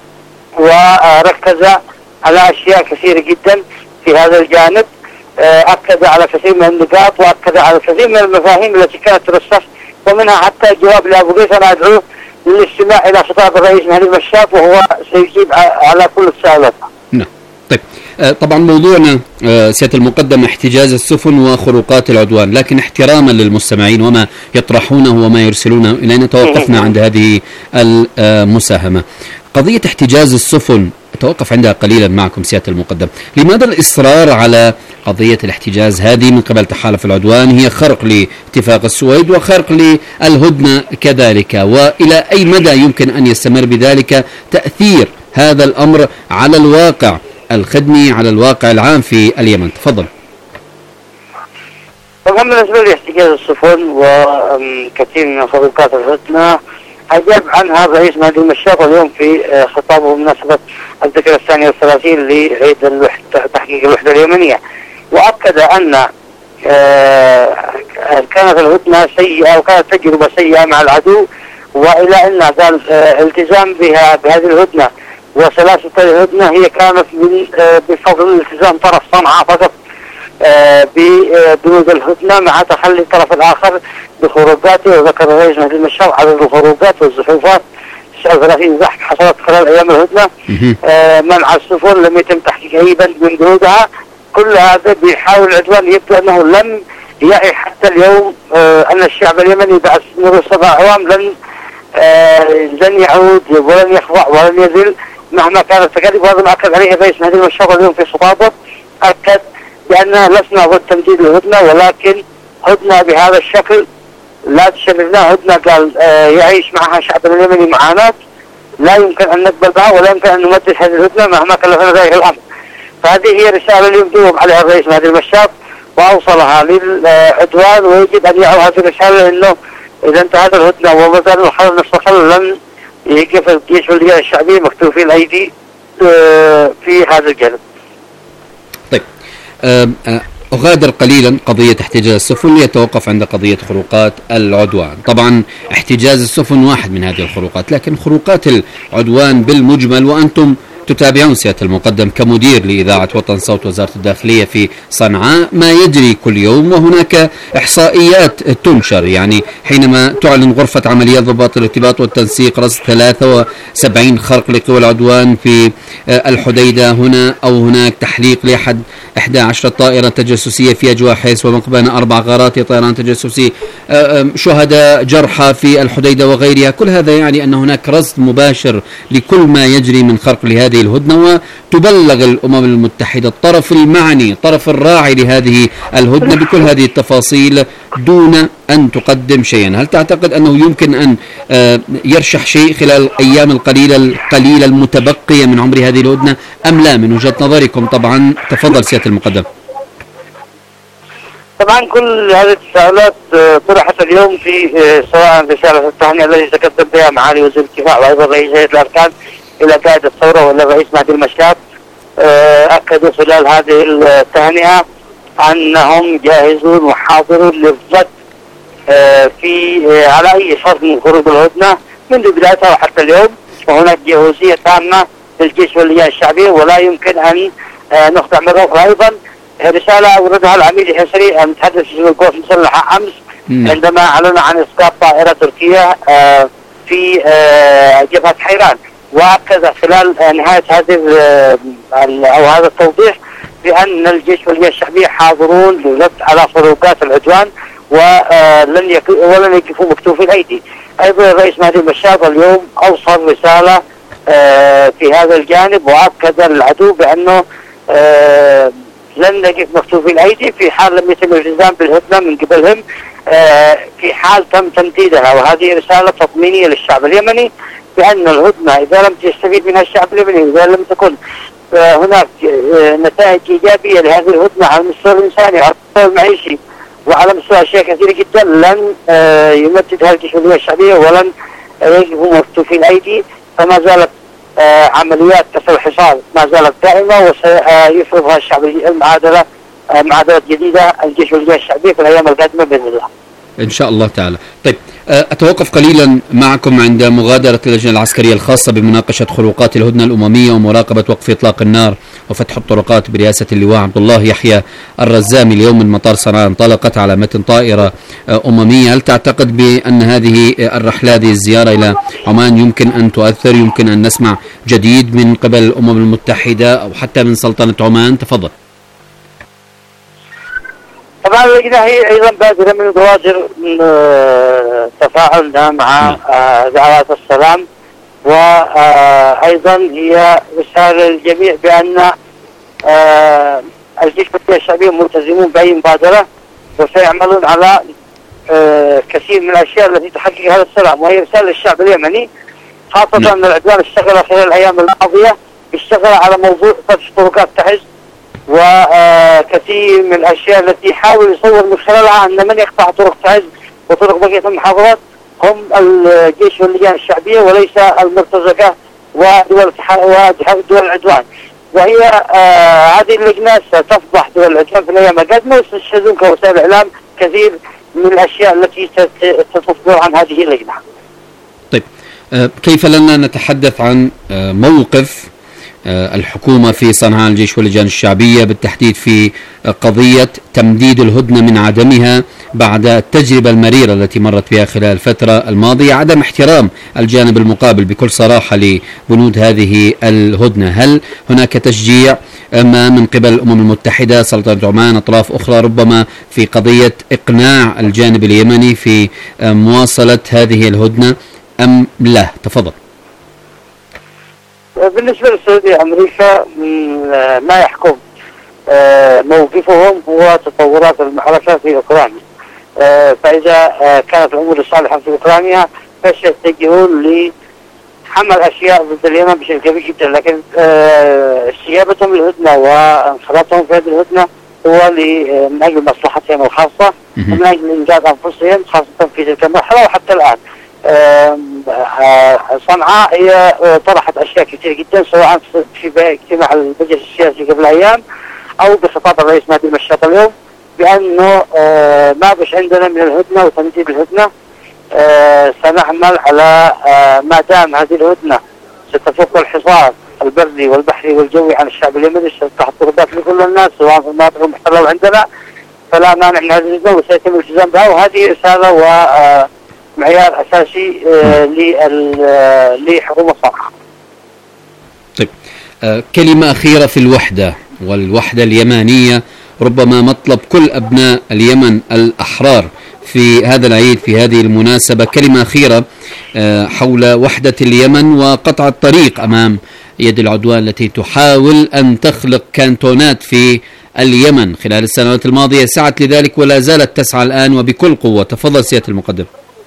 وركز على أشياء كثيرة جدا في هذا الجانب، أكد على كثير من النقاط وأكد على كثير من المفاهيم التي كانت ترسخ، ومنها حتى الجواب لأبو غيث. أنا أدعوه للاستماع إلى خطاب الرئيس مهدي البشار وهو سيجيب على كل السؤالات. نعم. طيب، طبعا موضوعنا سيادة المقدم احتجاز السفن وخروقات العدوان، لكن احتراما للمستمعين وما يطرحونه وما يرسلونه إلينا توقفنا عند هذه المساهمة. قضية احتجاز السفن أتوقف عندها قليلا معكم سيادة المقدم. لماذا الإصرار على قضية الاحتجاز هذه من قبل تحالف العدوان؟ هي خرق لاتفاق السويد وخرق للهدنة كذلك، وإلى أي مدى يمكن أن يستمر بذلك تأثير هذا الأمر على الواقع الخدمي، على الواقع العام في اليمن؟ تفضل. طبعا بالنسبة لاحتجاز السفن وكثير من خروقات الهدنة أجاب عنها الرئيس مهدي البشار اليوم في خطابه بمناسبة الذكرى 32 لعيد تحقيق الوحدة اليمنية، وأكد أن كانت الهدنة سيئة وكانت تجربة سيئة مع العدو، وإلى أن قال التزام بهذه الهدنة وسلاسة الهدنة هي كانت بفضل التزام طرف صنعاء فقط ببنود الهدنة مع تخلي الطرف الآخر بخروجاته. وذكر الرئيس مهدي البشار عدد الخروجات والزحوفات 39 زحف حصلت خلال أيام الهدنة، منع السفن لم يتم تحقيق أي بند من بنودها. كل هذا بيحاول العدوان يبدو أنه لم يعي حتى اليوم أن الشعب اليمني بعد مرور 7 أعوام لن يعود ولن يخضع ولن يذل مهما كانت التكاليف. وهذا ما أكد عليه الرئيس مهدي البشار اليوم في خطابه، أكد بأننا لسنا ضد تمديد الهدنة، ولكن هدنة بهذا الشكل لا تشرفنا. هدنة قال يعيش معها شعبنا اليمني معاناة لا يمكن أن نقبل بها ولا يمكن أن نمدد هذه الهدنة مهما كلفنا ذلك الأمر. فهذه هي رسالة اليوم دوم عليها الرئيس مهدي البشار وأوصلها للعدوان، ويجب أن يعوا هذه الرسالة أنه إذا انتهت الهدنة وما زال الحرب مستقل لن يقف الجيش واللجان الشعبية مكتوفي الأيدي في هذا الجانب. طيب، أغادر قليلا قضية احتجاز السفن ليتوقف عند قضية خروقات العدوان. طبعا احتجاز السفن واحد من هذه الخروقات، لكن خروقات العدوان بالمجمل وأنتم تتابعون سيادة المقدم كمدير لإذاعة وطن صوت وزارة الداخلية في صنعاء ما يجري كل يوم، وهناك إحصائيات تنشر. يعني حينما تعلن غرفة عمليات ضباط الارتباط والتنسيق رصد 73 خرق لقوى العدوان في الحديدة هنا أو هناك، تحليق لأحد 11 طائرة تجسسية في أجواء حيس ومقبنة، 4 غارات طيران تجسسي، شهداء جرحى في الحديدة وغيرها. كل هذا يعني أن هناك رصد مباشر لكل ما يجري من خرق لهذه الهدنة، وتبلغ الأمم المتحدة الطرف المعني الطرف الراعي لهذه الهدنة بكل هذه التفاصيل دون أن تقدم شيئا. هل تعتقد أنه يمكن أن يرشح شيء خلال الأيام القليلة المتبقية من عمر هذه الهدنة أم لا من وجهة نظركم؟ طبعا تفضل سيادة المقدم. طبعا كل هذه التساؤلات طرحت اليوم في سواء رسالة التهنئة التي تقدم بها معالي وزير الدفاع وأيضا رئيس هيئة الأركان إلى قائد الثورة ولا الرئيس مهدي البشار. أكدوا خلال هذه التهنئة أنهم جاهزون وحاضرون للضد في على أي شرط من خروج الهدنة منذ بدايتها وحتى اليوم، وهناك جهوزية تامة للجيش واللجان الشعبية ولا يمكن أن نخضع مرة أخرى. أيضا رسالة أوردها العميد الحسري المتحدث في القوات المسلحة أمس عندما أعلن عن إسقاط طائرة تركية في جبهة حيران، وأكد خلال نهاية هذا التوضيح بأن الجيش واللجان الشعبية حاضرون للرد على خروقات العدوان ولن يقفوا مكتوفي الأيدي. أيضا الرئيس مهدي المشاط اليوم أوصل رسالة في هذا الجانب، وأكد العدو بأنه لن نقف مكتوفي الأيدي في حال لم يتم الالتزام بالهدنة من قبلهم في حال تم تمديدها. وهذه رسالة تطمينية للشعب اليمني بأن الهدنة إذا لم يستفيد منها الشعب اليمني، إذا لم تكن هناك نتائج إيجابية لهذه الهدنة على المستوى الإنساني وعلى المستوى المعيشي وعلى مستوى أشياء كثيرة جدا، لن يمددها الجيش واللجان الشعبية ولن يقفوا مكتوفي الأيدي. فما زالت عمليات كسر الحصار ما زالت دائمة، وسيفرضها الشعب معادلة جديدة الجيش واللجان الشعبية في الأيام القادمة بإذن الله إن شاء الله تعالى. طيب أتوقف قليلا معكم عند مغادرة اللجنة العسكرية الخاصة بمناقشة خروقات الهدنة الأممية ومراقبة وقف إطلاق النار وفتح الطرقات برئاسة اللواء عبد الله يحيى الرزامي. اليوم من مطار صنعاء انطلقت على متن طائرة أممية. هل تعتقد بأن هذه الرحلة، هذه الزيارة إلى عمان يمكن أن تؤثر، يمكن أن نسمع جديد من قبل الأمم المتحدة أو حتى من سلطنة عمان؟ تفضل. طبعا اللجنة هي أيضا بادرة من بوادر تفاعلنا مع دعوات السلام، وأيضا هي رسالة للجميع بأن الجيش واللجان الشعبية ملتزمون بأي مبادرة وسيعملون على كثير من الأشياء التي تحقق هذا السلام. وهي رسالة للشعب اليمني، خاصة أن العدوان اشتغل خلال الأيام الماضية، اشتغل على موضوع فتح طرقات تعز وكثير من الأشياء التي يحاول يصور من خلالها أن من يقطع طرق تعز وطرق بقية المحافظات هم الجيش واللجان الشعبية وليس المرتزقة ودول العدوان. وهي هذه اللجنة ستفضح دول العدوان في الأيام القادمة، وستشهدون كوسائل الإعلام كثير من الأشياء التي ستصدر عن هذه اللجنة. طيب كيف لنا نتحدث عن موقف الحكومة في صنعاء الجيش واللجان الشعبية بالتحديد في قضية تمديد الهدنة من عدمها بعد التجربة المريرة التي مرت بها خلال الفترة الماضية، عدم احترام الجانب المقابل بكل صراحة لبنود هذه الهدنة؟ هل هناك تشجيع ما من قبل الأمم المتحدة، سلطنة عمان، أطراف أخرى ربما في قضية إقناع الجانب اليمني في مواصلة هذه الهدنة أم لا؟ تفضل. بالنسبة للسعودية وأمريكا ما يحكم موقفهم هو تطورات المعركة في أوكرانيا. فإذا كانت الأمور صالحة في أوكرانيا فسيتجهون لحمل أشياء ضد اليمن بشكل كبير جدا، لكن استجابتهم للهدنة وانخراطهم في هذه الهدنة هو من أجل مصلحتهم الخاصة ومن أجل إنجاز أنفسهم خاصة في تلك المرحلة. وحتى الآن صنعاء هي طرحت أشياء كثيرة جدا سواء في اجتماع المجلس السياسي قبل أيام أو بخطاب الرئيس مهدي المشاط اليوم بأنه ما بش عندنا من الهدنة وتمديد الهدنة. سنعمل على ما دام هذه الهدنة ستفك الحصار البري والبحري والجوي عن الشعب اليمني، ستفتح الطرقات لكل الناس سواء في المناطق المحتلة عندنا، فلا مانع من هذه الهدنة وسيتم الالتزام بها. وهذه رسالة ومعيار أساسي لحكومة صنعاء. طيب كلمة أخيرة في الوحدة والوحدة اليمانية، ربما مطلب كل أبناء اليمن الأحرار في هذا العيد، في هذه المناسبة، كلمة أخيرة حول وحدة اليمن وقطع الطريق أمام يد العدوان التي تحاول أن تخلق كانتونات في اليمن خلال السنوات الماضية، سعت لذلك ولا زالت تسعى الآن وبكل قوة. تفضل سيادة المقدم.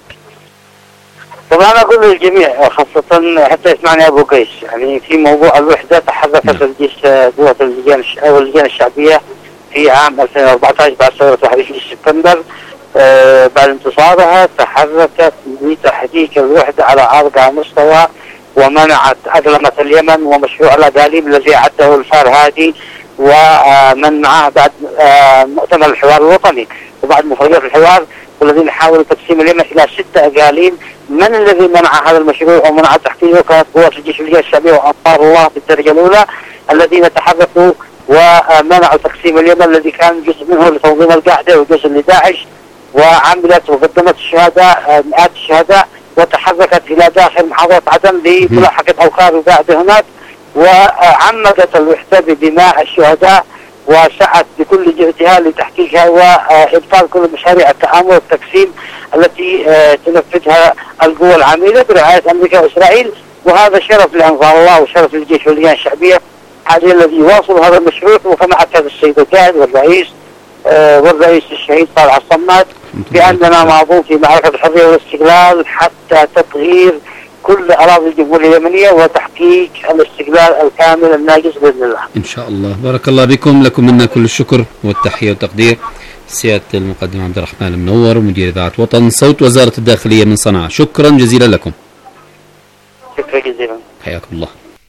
طبعا أقول للجميع خاصة حتى يسمعني أبو قيس، يعني في موضوع الوحدة تحركت الجيش قوة اللجان الشعبية في عام 2014 بعد ثورة 21 سبتمبر. بعد انتصارها تحركت لتحقيق الوحدة على أرقى مستوى ومنعت أقلمة اليمن ومشروع الأقاليم الذي أعده الفرهادي ومن معه بعد مؤتمر الحوار الوطني. وبعد مفاوضات الحوار والذين حاولوا تقسيم اليمن إلى 6 أقاليم. من الذي منع هذا المشروع ومنع تحقيقه؟ كانت قوات الجيش والجيش الشعبية وأنصار الله بالدرجة الأولى الذين تحركوا ومنعوا تقسيم اليمن الذي كان جزء منه لتنظيم القاعدة وجزء لداعش، وعملت وقدمت الشهداء مئات الشهداء وتحركت إلى داخل محافظة عدن لملاحقة أوقاف القاعدة هناك، وعمدت الوحدة بدماء الشهداء وسعت بكل جهدها لتحقيقها وإبطال كل مشاريع التآمر والتقسيم التي تنفذها القوى العميلة برعاية أمريكا وإسرائيل. وهذا شرف لأنصار الله وشرف للجيش واللجان الشعبية حاليا الذي يواصل هذا المشروع، وكما أكد السيد القائد والرئيس الشهيد طلعت الصماد بأننا ماضون في معركة الحرية والاستقلال حتى تطهير كل أراضي الجمهورية اليمنية وتحقيق الاستقلال الكامل الناجز بإذن الله إن شاء الله. بارك الله بكم، لكم منا كل الشكر والتحية والتقدير. سيادة المقدم عبد الرحمن المنور مدير إذاعة وطن صوت وزارة الداخلية من صنعاء، شكرا جزيلا لكم. شكرا جزيلا، حياكم الله.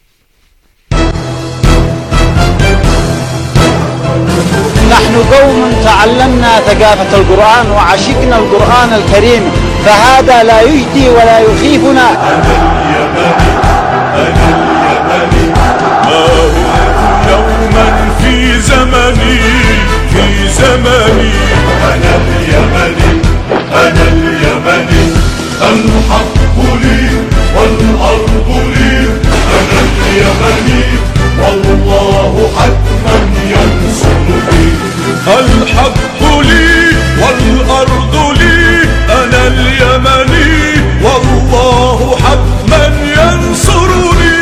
نحن قوم تعلمنا ثقافة القرآن وعشقنا القرآن الكريم، فهذا لا يجدي ولا يخيفنا. أنا اليمني ما هو يوما في زمني أنا اليمني الحق لي والأرض لي أنا اليمني والله حتما ينصرني. الحق لي والأرض لي أنا اليمني والله حتما ينصرني.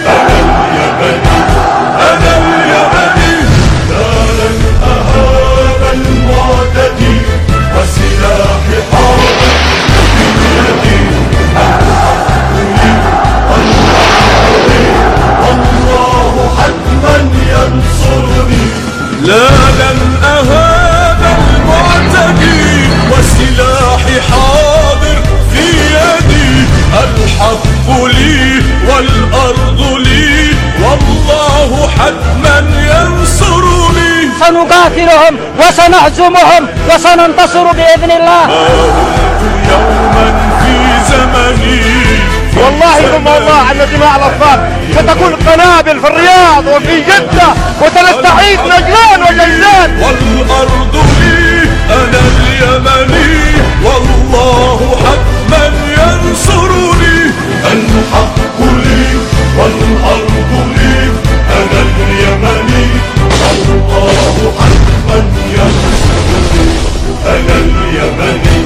أنا اليمني لا لن أهاب المعتدي وسلاحي حاضر في يدي. الحق لي والأرض لي والله حتما ينصرني. لا لن أهاب المعتدي وسلاحي حاضر في يدي. الحق لي والأرض لي والله حتما ينصرني. سنقاتلهم وسنهزمهم وسننتصر بإذن الله. يوما في زمني والله ثم والله أن دماء الأطفال ستكون قنابل في الرياض وفي جدة وسنستعيد نجلان وجيزان. والأرض لي أنا اليمني والله حتما ينصرني. الحق لي والأرض لي أنا اليمني والله حتما ينصرني. أنا اليمني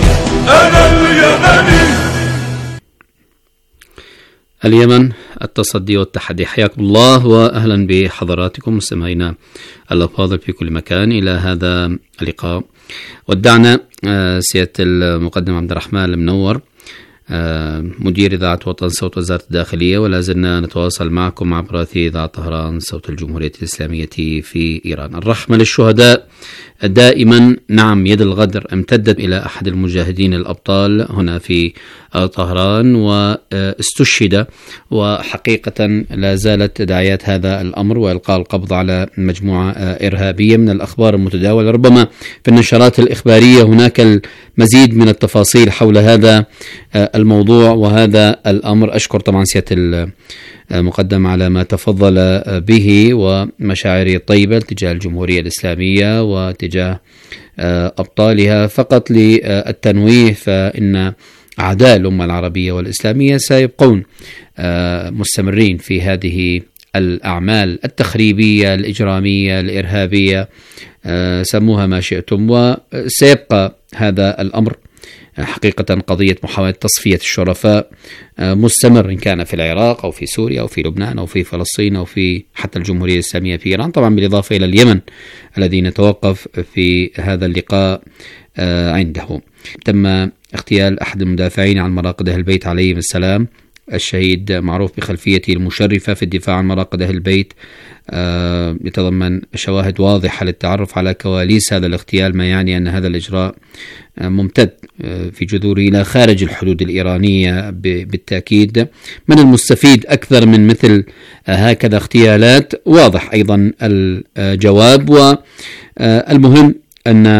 اليمن التصدي والتحدي. حياكم الله وأهلا بحضراتكم مستمعينا الأفاضل في كل مكان إلى هذا اللقاء. ودعنا سيادة المقدم عبد الرحمن المنور مدير إذاعة وطن صوت وزارة الداخلية، ولا زلنا نتواصل معكم عبر إذاعة طهران صوت الجمهورية الإسلامية في إيران. الرحمة للشهداء دائما، نعم يد الغدر امتدت إلى أحد المجاهدين الأبطال هنا في طهران واستشهد، وحقيقة لا زالت داعيات هذا الأمر وإلقاء القبض على مجموعة إرهابية. من الأخبار المتداولة ربما في النشرات الإخبارية هناك المزيد من التفاصيل حول هذا الموضوع وهذا الأمر. أشكر طبعا سيادة المقدم على ما تفضل به ومشاعري الطيبة تجاه الجمهورية الإسلامية وتجاه أبطالها. فقط للتنويه فإن أعداء الأمة العربية والإسلامية سيبقون مستمرين في هذه الأعمال التخريبية الإجرامية الإرهابية، سموها ما شئتم، وسيبقى هذا الأمر حقيقة قضية محاولة تصفية الشرفاء مستمر، إن كان في العراق أو في سوريا أو في لبنان أو في فلسطين أو في حتى الجمهورية الإسلامية في إيران، طبعا بالإضافة إلى اليمن الذي نتوقف في هذا اللقاء عنده. تم اغتيال أحد المدافعين عن مراقد أهل البيت عليهم السلام، الشهيد معروف بخلفيته المشرفة في الدفاع عن مراقد أهل البيت، يتضمن شواهد واضحة للتعرف على كواليس هذا الاغتيال، ما يعني أن هذا الإجراء ممتد في جذوره إلى خارج الحدود الإيرانية بالتأكيد. من المستفيد أكثر من مثل هكذا اغتيالات؟ واضح أيضا الجواب، والمهم أن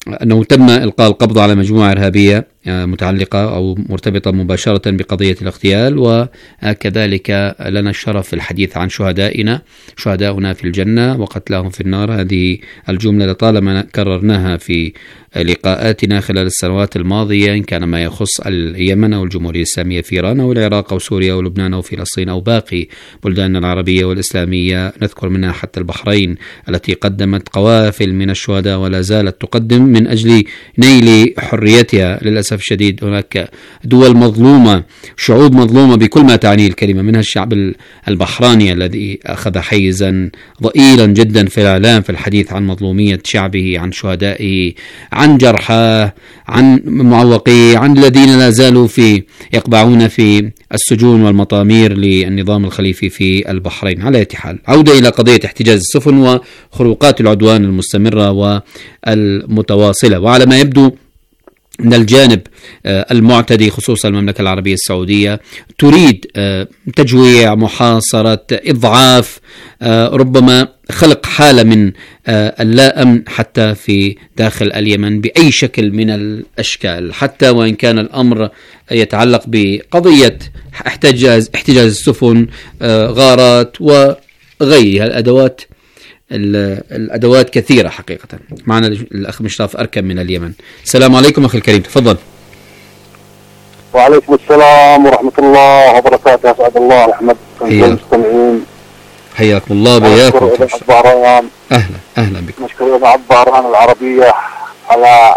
أنه تم إلقاء القبض على مجموعة إرهابية متعلقة أو مرتبطة مباشرة بقضية الاغتيال، وكذلك لنا الشرف في الحديث عن شهداؤنا في الجنة وقتلاهم في النار. هذه الجملة لطالما كررناها في لقاءاتنا خلال السنوات الماضية، إن كان ما يخص اليمن أو الجمهورية الإسلامية في إيران أو العراق أو سوريا أو لبنان أو فلسطين أو باقي بلداننا العربية والإسلامية، نذكر منها حتى البحرين التي قدمت قوافل من الشهداء ولا زالت تقدم من أجل نيل حريتها. للأسف الشديد هناك دول مظلومة، شعوب مظلومة بكل ما تعنيه الكلمة، منها الشعب البحراني الذي أخذ حيزا ضئيلا جدا في الإعلام في الحديث عن مظلومية شعبه، عن شهدائه، عن جرحى، عن معوقيه، عن الذين لا زالوا يقبعون في السجون والمطامير للنظام الخليفي في البحرين. على أي حال، عودة إلى قضية احتجاز السفن وخروقات العدوان المستمرة والمتواصلة. وعلى ما يبدو أن الجانب المعتدي خصوصا المملكة العربية السعودية تريد تجويع، محاصرة، إضعاف، ربما خلق حالة من اللا أمن حتى في داخل اليمن بأي شكل من الأشكال، حتى وإن كان الأمر يتعلق بقضية احتجاز السفن، غارات وغيرها. الأدوات كثيرة حقيقة. معنا الأخ مشراف أركب من اليمن. السلام عليكم أخي الكريم، تفضل. وعليكم السلام ورحمة الله وبركاته. أسعد الله محمد المستمعين. حياكم الله بياكم. أهلا بك. نشكر إذاعة الظهران العربية على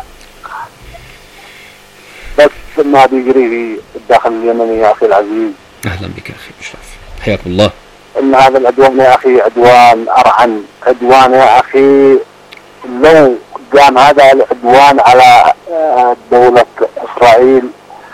بس ما بيجري في الداخل اليمني يا أخي العزيز. أهلا بك أخي مشراف، حياكم الله. إن هذا العدوان يا أخي عدوان أرعن، عدوان يا أخي لو قام هذا العدوان على دولة إسرائيل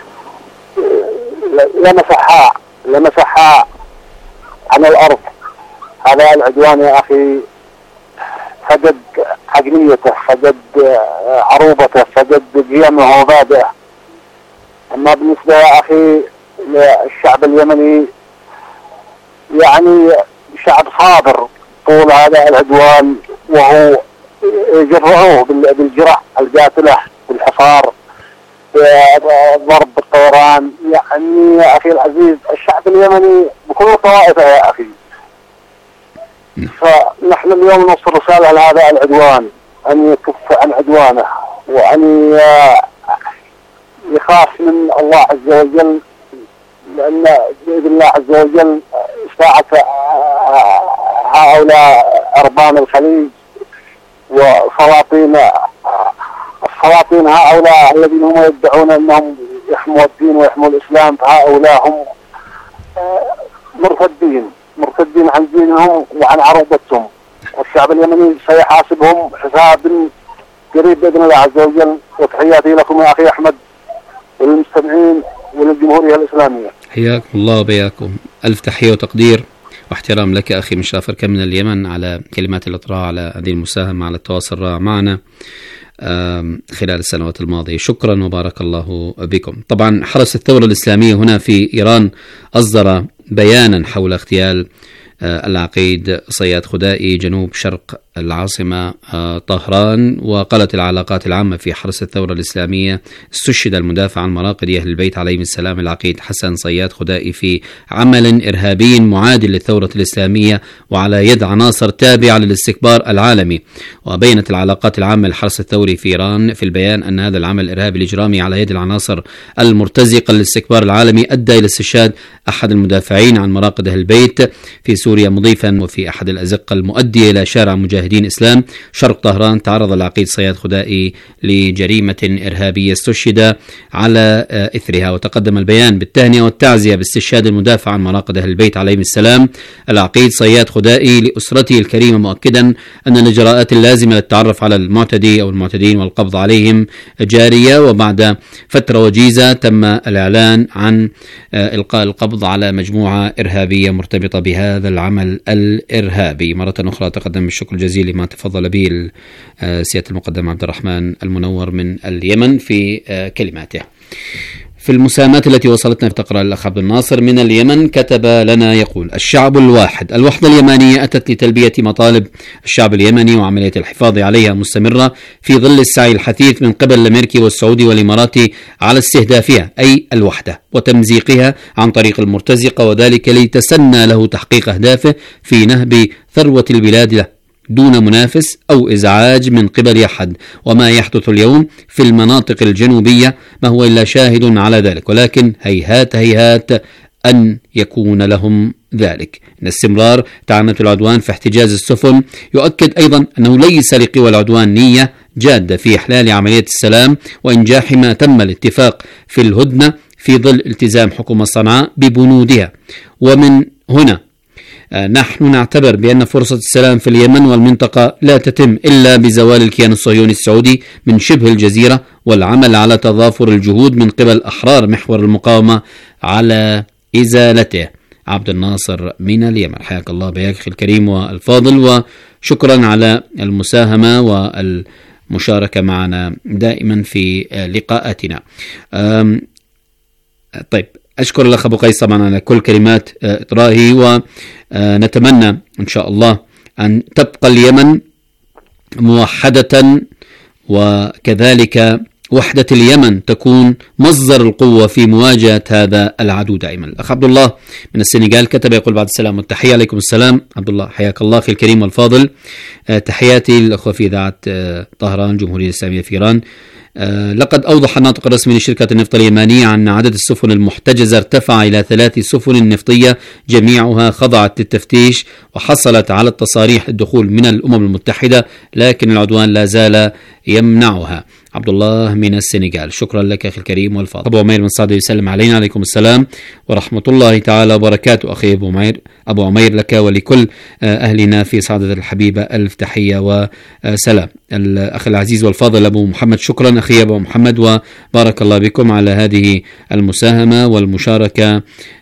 لمسحها عن الأرض. هذا العدوان يا أخي فقد عقليته، فقد عروبته، فقد قيمه ومبادئه. أما بالنسبة يا أخي للشعب اليمني يعني شعب صابر طول هذا العدوان، وهو يجرعوه بالجرح القاتلة، بالحصار، ضرب بالطيران. يعني يا أخي العزيز الشعب اليمني بكل طوائفه يا أخي. فنحن اليوم نوصل رسالة لهذا العدوان أن يكف عن عدوانه، وأن يخاف من الله عز وجل، لأن بإذن الله عز وجل ساعة هؤلاء أربان الخليج وسلاطين هؤلاء الذين هم يدعون أنهم يحموا الدين ويحموا الإسلام، فهؤلاء هم مرتدين عن دينهم وعن عروبتهم، والشعب اليمني سيحاسبهم حساب قريب بإذن الله عز وجل. وتحياتي لكم يا أخي أحمد وللمستمعين وللجمهورية الإسلامية. حياكم الله وبياكم. ألف تحية وتقدير واحترام لك أخي مشراف أركب من اليمن على كلمات الإطراء على هذه المساهمة، على التواصل الرائع معنا خلال السنوات الماضية. شكرا وبارك الله بكم. طبعا حرس الثورة الإسلامية هنا في إيران أصدر بيانا حول اغتيال العقيد صياد خدائي جنوب شرق العاصمة طهران. وقالت العلاقات العامة في حرس الثورة الإسلامية: استشهد المدافع عن مراقد أهل البيت عليهم السلام العقيد حسن صياد خدائي في عمل إرهابي معادل للثورة الإسلامية وعلى يد عناصر تابعة للاستكبار العالمي. وبينت العلاقات العامة للحرس الثوري في إيران في البيان أن هذا العمل الإرهابي الإجرامي على يد العناصر المرتزقة للاستكبار العالمي أدى إلى استشهاد أحد المدافعين عن مراقد أهل البيت في سوريا، مضيفا وفي أحد الأزقة المؤدية إلى شارع مجاهدين إسلام شرق طهران تعرض العقيد صياد خدائي لجريمة إرهابية استشهد على إثرها. وتقدم البيان بالتهنئة والتعزية باستشهاد المدافع عن مراقد أهل البيت عليهم السلام العقيد صياد خدائي لأسرته الكريمة، مؤكدا أن الإجراءات اللازمة للتعرف على المعتدي أو المعتدين والقبض عليهم جارية. وبعد فترة وجيزة تم الإعلان عن إلقاء القبض على مجموعة إرهابية مرتبطة بهذا العمل الإرهابي. مرة أخرى تقدم بالشكر الجزيل لما تفضل به سيادة المقدم عبد الرحمن المنور من اليمن في كلماته. في المساهمات التي وصلتنا تقرأ الأخ عبد الناصر من اليمن، كتب لنا يقول: الشعب الواحد. الوحدة اليمانية أتت لتلبية مطالب الشعب اليمني، وعملية الحفاظ عليها مستمرة في ظل السعي الحثيث من قبل الأمريكي والسعودي والإماراتي على استهدافها، أي الوحدة، وتمزيقها عن طريق المرتزقة، وذلك ليتسنى له تحقيق أهدافه في نهب ثروة البلاد له دون منافس أو إزعاج من قبل أحد. وما يحدث اليوم في المناطق الجنوبية ما هو إلا شاهد على ذلك، ولكن هيهات هيهات أن يكون لهم ذلك. إن استمرار تعنت العدوان في احتجاز السفن يؤكد أيضا أنه ليس لقوى العدوان نية جادة في إحلال عملية السلام وإنجاح ما تم الاتفاق في الهدنة في ظل التزام حكومة صنعاء ببنودها. ومن هنا نحن نعتبر بأن فرصة السلام في اليمن والمنطقة لا تتم إلا بزوال الكيان الصهيوني السعودي من شبه الجزيرة، والعمل على تضافر الجهود من قبل أحرار محور المقاومة على إزالته. عبد الناصر من اليمن. حياك الله بياك أخي الكريم والفاضل، وشكرا على المساهمة والمشاركة معنا دائما في لقاءاتنا. طيب، أشكر الأخ أبو قيس طبعا على كل كلمات إطراهي، ونتمنى إن شاء الله أن تبقى اليمن موحدة، وكذلك وحدة اليمن تكون مصدر القوة في مواجهة هذا العدو دائما. الأخ عبد الله من السنغال كتب يقول: بعد السلام والتحية. عليكم السلام عبد الله، حياك الله أخي الكريم والفاضل. تحياتي للأخوة في إذاعة طهران الجمهورية الإسلامية في إيران. لقد أوضح الناطق الرسمي لشركة النفط اليمانية أن عدد السفن المحتجزة ارتفع إلى 3 سفن نفطية جميعها خضعت للتفتيش وحصلت على التصاريح للدخول من الأمم المتحدة، لكن العدوان لا زال يمنعها. عبد الله من السنغال، شكرا لك أخي الكريم والفاضل. أبو عمير من صعد يسلم علينا. عليكم السلام ورحمة الله تعالى وبركاته. أخي أبو عمير لك ولكل أهلنا في صعدة الحبيبة ألف تحية وسلام. الأخ العزيز والفاضل أبو محمد، شكرا أخي أبو محمد، وبارك الله بكم على هذه المساهمة والمشاركة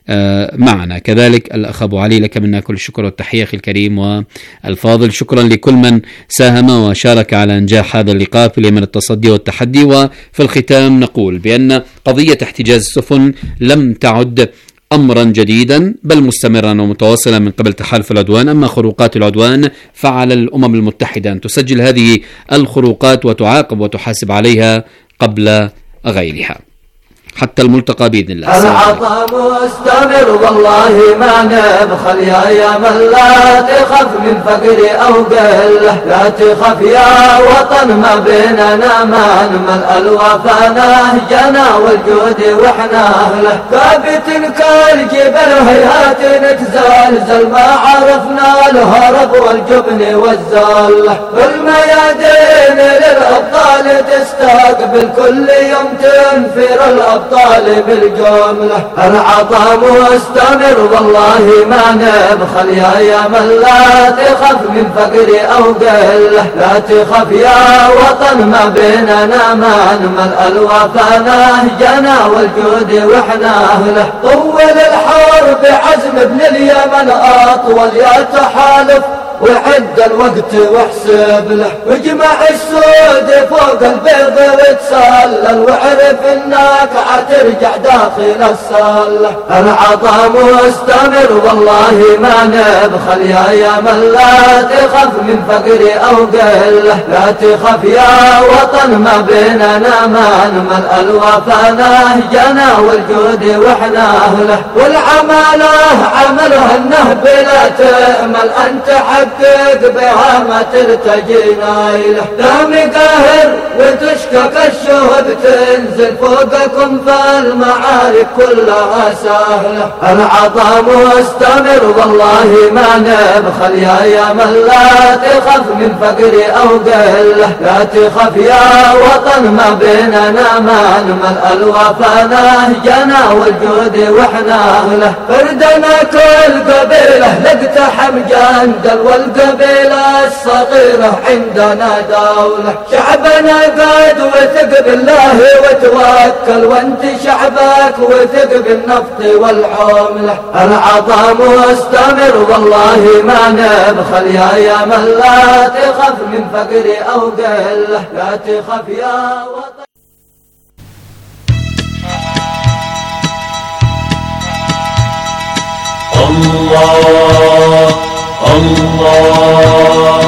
معنا. كذلك الأخ أبو علي، لك منا كل الشكر والتحية أخي الكريم والفاضل. شكرا لكل من ساهم وشارك على إنجاح هذا اللقاء في اليمن التصدي والتحدي. وفي الختام نقول بأن قضية احتجاز السفن لم تعد أمرا جديدا، بل مستمرا ومتواصلا من قبل تحالف العدوان. أما خروقات العدوان فعلى الأمم المتحدة أن تسجل هذه الخروقات وتعاقب وتحاسب عليها قبل غيرها. حتى الملتقى بإذن الله. العطاء مستمر والله ما نبخل يا من لا تخف من فقر أو قلة، لا تخف يا وطن ما بيننا ما نمل الوفا نهجنا والجود واحنا أهله، ثابت كالجبل هيهات نتزلزل ما عرفنا الهرب والجبن والزلة، بالميادين للأبطال تستقبل كل يوم تنفر الأبطال بالجملة. العطاء مستمر والله ما نبخل يا من لا تخف من فقر أو قلة، لا تخف يا وطن ما بيننا ما نمل الوفا نهجنا والجود واحنا أهله، طول الحرب عزم ابن اليمن أطول يا تحالف وعد الوقت واحسب له، واجمع السود فوق البيض وتسلل واعرف انك عترجع داخل السله. العطاء مستمر والله ما نبخل يا من لا تخف من فقر او قله، لا تخف يا وطن ما بيننا ما نمل الوفا نهجنا والجود واحنا اهله، والعماله عمله النهب لا تأمل انت حقق بها ما ترتجي نايله، لا مقاهر وتشكك الشهب تنزل فوقكم فالمعارك كلها سهله. العطاء مستمر والله ما نبخل يا من لا تخف من فقر او قله، لا تخف يا وطن ما بيننا ما نمل الوفا نهجنا والجود واحنا اهله، فردنا كل قبيله لقتحم جندل والقبيلة الصغيرة عندنا دولة، شعبنا قاد وثق بالله وتوكل وانت شعبك وثق بالنفط والعملة. العطاء مستمر والله ما نبخل يا من لا تخف من فقر او قله، لا تخف يا وطن. الله الله